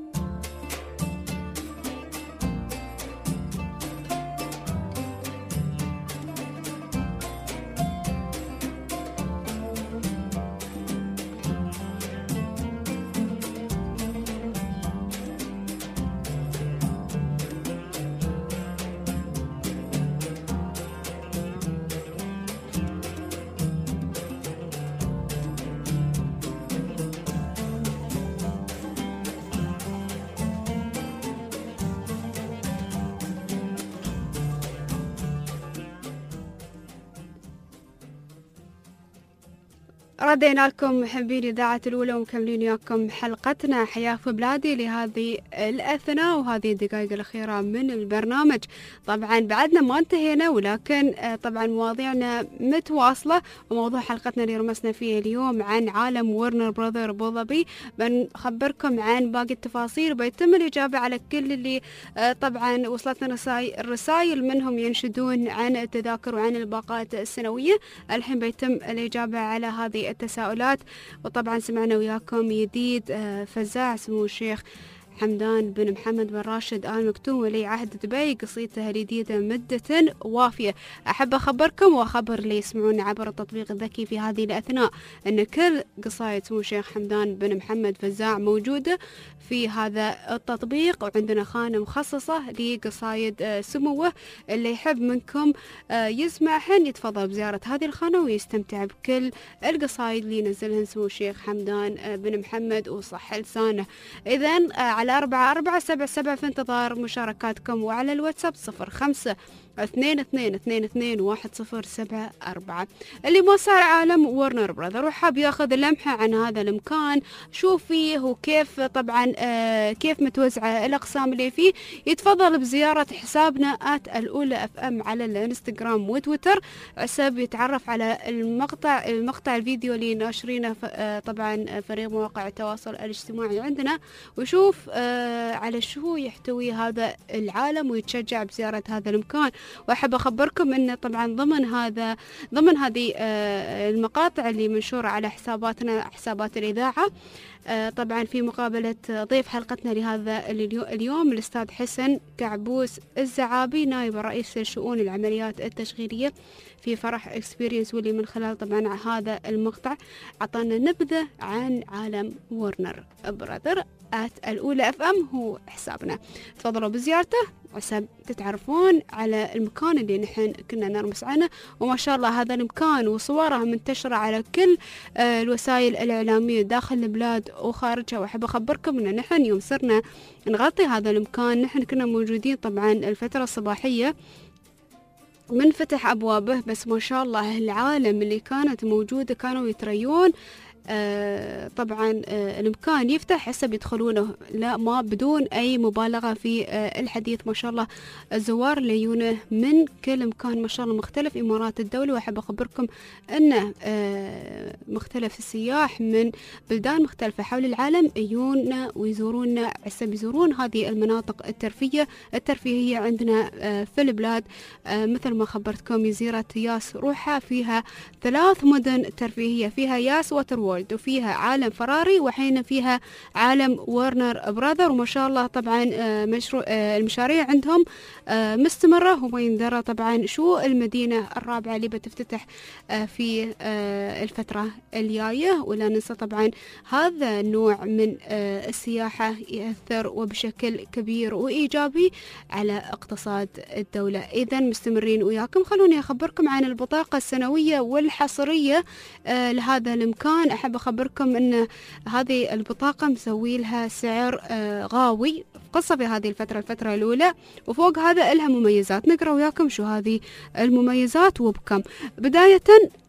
ردينا لكم محبين إذاعة الأولى ومكملين وياكم حلقتنا حياة في بلادي لهذه الأثناء وهذه الدقائق الأخيرة من البرنامج. طبعا بعدنا ما انتهينا، ولكن طبعا مواضيعنا متواصلة، وموضوع حلقتنا اللي رمسنا فيه اليوم عن عالم ورنر براذر أبو ظبي. بنخبركم عن باقي التفاصيل، وبيتم الإجابة على كل اللي طبعا وصلتنا الرسائل منهم ينشدون عن التذاكر وعن الباقات السنوية. الحين بيتم الإجابة على هذه التساؤلات. وطبعا سمعنا وياكم جديد فزاع سمو الشيخ حمدان بن محمد بن راشد آل مكتوم ولي عهد دبي، قصيته الجديدة مدة وافية. أحب أخبركم وأخبر اللي يسمعون عبر التطبيق الذكي في هذه الأثناء أن كل قصايد سمو الشيخ حمدان بن محمد فزاع موجودة في هذا التطبيق، وعندنا خانة مخصصة لقصايد سموه. اللي يحب منكم يسمعهن يتفضل بزيارة هذه الخانة ويستمتع بكل القصايد اللي نزلهن سمو الشيخ حمدان بن محمد وصح لسانه. إذن على 4477 في انتظار مشاركاتكم، وعلى الواتساب 0522221074. اللي ما صار عالم ورنر براذر وحاب ياخذ لمحة عن هذا المكان، شوف فيه وكيف طبعا كيف متوزعة الأقسام اللي فيه، يتفضل بزيارة حسابنا @الأولى FM على الانستغرام وتويتر، عسب يتعرف على المقطع الفيديو اللي ناشرينه طبعا فريق مواقع التواصل الاجتماعي عندنا، ويشوف على شو يحتوي هذا العالم ويتشجع بزيارة هذا المكان. وأحب أخبركم أن طبعا ضمن هذه المقاطع اللي منشورة على حسابات الإذاعة، طبعا في مقابلة ضيف حلقتنا لهذا اليوم الأستاذ حسن كعبوس الزعابي نائب رئيس الشؤون العمليات التشغيلية في فرح اكسبيرينس، واللي من خلال طبعا هذا المقطع عطانا نبذة عن عالم ورنر براذر الأولى FM هو حسابنا. تفضلوا بزيارته عشان تتعرفون على المكان اللي نحن كنا نرمس عنه، وما شاء الله هذا المكان وصوره منتشرة على كل الوسائل الإعلامية داخل البلاد وخارجها. وأحب أخبركم أن نحن يوم صرنا نغطي هذا المكان نحن كنا موجودين طبعا الفترة الصباحية من فتح أبوابه، بس ما شاء الله العالم اللي كانت موجودة كانوا يتريون. طبعا المكان يفتح هسه بيدخلونه لا ما بدون أي مبالغة في الحديث. ما شاء الله الزوار اللي يجونه من كل مكان ما شاء الله مختلف إمارات الدولة، وأحب أخبركم أنه مختلف السياح من بلدان مختلفة حول العالم يجونا ويزورونا هسه بيزورون هذه المناطق الترفيهية عندنا في البلاد. مثل ما خبرتكم جزيرة ياس روحها فيها 3 مدن ترفيهية، فيها ياس ووتر وورلد وفيها عالم فراري وحين فيها عالم ورنر براذر. وما شاء الله طبعا المشاريع عندهم مستمرة، وما يندرى طبعا شو المدينة الرابعة اللي بتفتتح في الفترة الجاية. ولا ننسى طبعا هذا النوع من السياحة يأثر وبشكل كبير وإيجابي على اقتصاد الدولة. إذا مستمرين وياكم، خلوني أخبركم عن البطاقة السنوية والحصرية لهذا المكان. أحب أخبركم أن هذه البطاقة مسوي لها سعر غاوي قصة في هذه الفترة الأولى، وفوق هذا لها مميزات. نقرأ وياكم شو هذه المميزات وبكم. بداية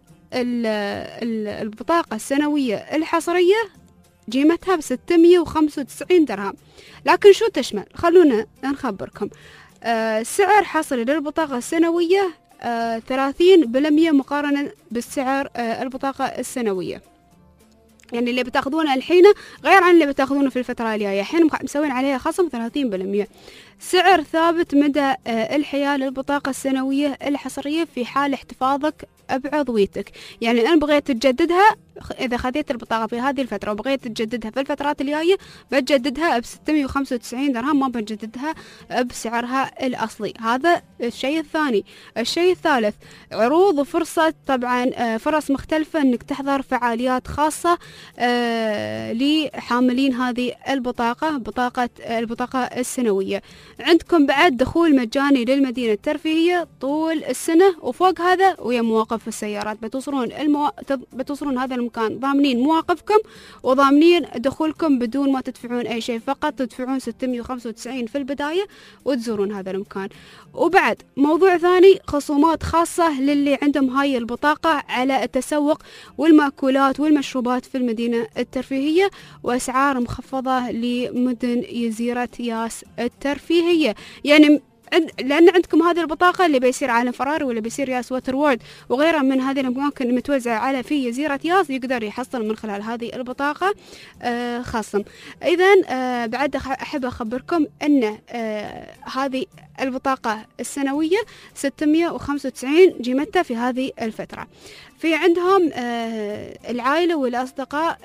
البطاقة السنوية الحصرية قيمتها ب695 درهم، لكن شو تشمل؟ خلونا نخبركم. سعر حصري للبطاقة السنوية 30% مقارنة بالسعر البطاقة السنوية، يعني اللي بتاخذونه الحين غير عن اللي بتاخذونه في الفترة الجاية. الحين مسوين عليها خصم 30%. سعر ثابت مدى الحياة للبطاقة السنوية الحصرية في حال احتفاظك بعضويتك، يعني أنا بغيت تجددها إذا خذيت البطاقة في هذه الفترة وبغيت تجددها في الفترات الجاية بتجددها ب695 درهم، ما بتجددها بسعرها الأصلي. هذا الشيء الثاني. الشيء الثالث عروض وفرصة طبعا فرص مختلفة أنك تحضر فعاليات خاصة لحاملين هذه البطاقة السنوية. عندكم بعد دخول مجاني للمدينة الترفيهية طول السنة، وفوق هذا ويا مواقف السيارات بتوصلون هذا المكان ضامنين مواقفكم وضامنين دخولكم بدون ما تدفعون أي شيء، فقط تدفعون 695 في البداية وتزورون هذا المكان. وبعد موضوع ثاني خصومات خاصة للي عندهم هاي البطاقة على التسوق والمأكولات والمشروبات في المدينة الترفيهية، وأسعار مخفضة لمدن جزيرة ياس الترفيهية. يعني لأن عندكم هذه البطاقة اللي بيصير عالم فراري ولا بيصير ياس ووتر وورلد وغيرها من هذه الأماكن متوزعة على في جزيرة ياس، يقدر يحصل من خلال هذه البطاقة خصم. إذا بعد أحب أخبركم أن هذه البطاقة السنوية 695 قيمتها في هذه الفترة. في عندهم العائلة والأصدقاء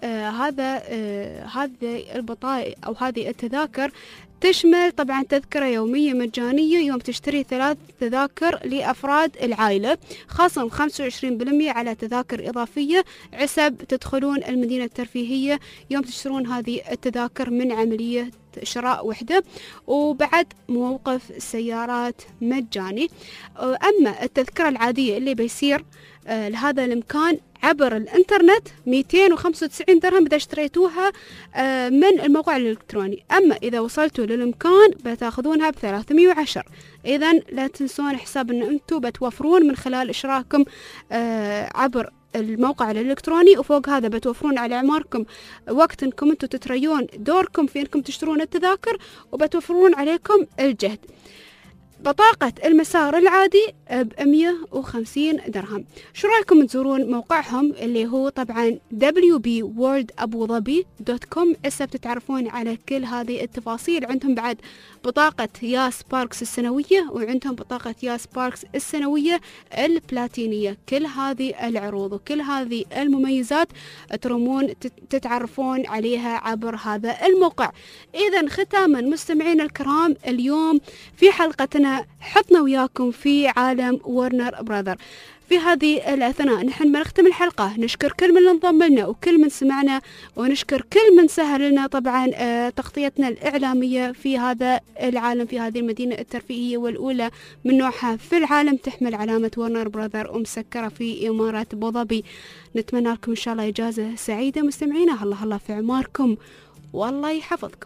هذه البطاقة أو هذه التذاكر تشمل طبعا تذكرة يومية مجانية يوم تشتري 3 تذاكر لأفراد العائلة، خصم 25% على تذاكر إضافية عسب تدخلون المدينة الترفيهية يوم تشترون هذه التذاكر من عملية شراء وحدة، وبعد موقف سيارات مجاني. أما التذكرة العادية اللي بيصير لهذا المكان عبر الانترنت 295 درهم إذا اشتريتوها من الموقع الإلكتروني، أما إذا وصلتوا للمكان بتاخذونها ب310. إذا لا تنسون حساب أن أنتم بتوفرون من خلال إشراككم عبر الموقع الإلكتروني، وفوق هذا بتوفرون على أعماركم وقت أنكم أنتم تتريون دوركم في أنكم تشترون التذاكر، وبتوفرون عليكم الجهد. بطاقة المسار العادي ب150 درهم. شو رايكم تزورون موقعهم اللي هو طبعا wbworldabudhabi.com. هسه بتتعرفون على كل هذه التفاصيل. عندهم بعد بطاقة ياس باركس السنوية، وعندهم بطاقة ياس باركس السنوية البلاتينية. كل هذه العروض وكل هذه المميزات ترومون تتعرفون عليها عبر هذا الموقع. إذا ختاما مستمعينا الكرام، اليوم في حلقتنا حطنا وياكم في عالم ورنر براذر. في هذه الأثناء نحن بنختم الحلقة نشكر كل من انضم لنا وكل من سمعنا، ونشكر كل من سهل لنا طبعا تغطيتنا الإعلامية في هذا العالم، في هذه المدينة الترفيهية والأولى من نوعها في العالم تحمل علامة ورنر براذر ومسكرة في إمارات أبوظبي. نتمنى لكم إن شاء الله إجازة سعيدة مستمعينا. الله في عماركم والله يحفظكم.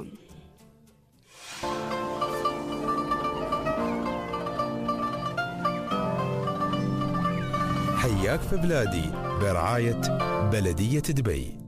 حياك في بلادي برعاية بلدية دبي.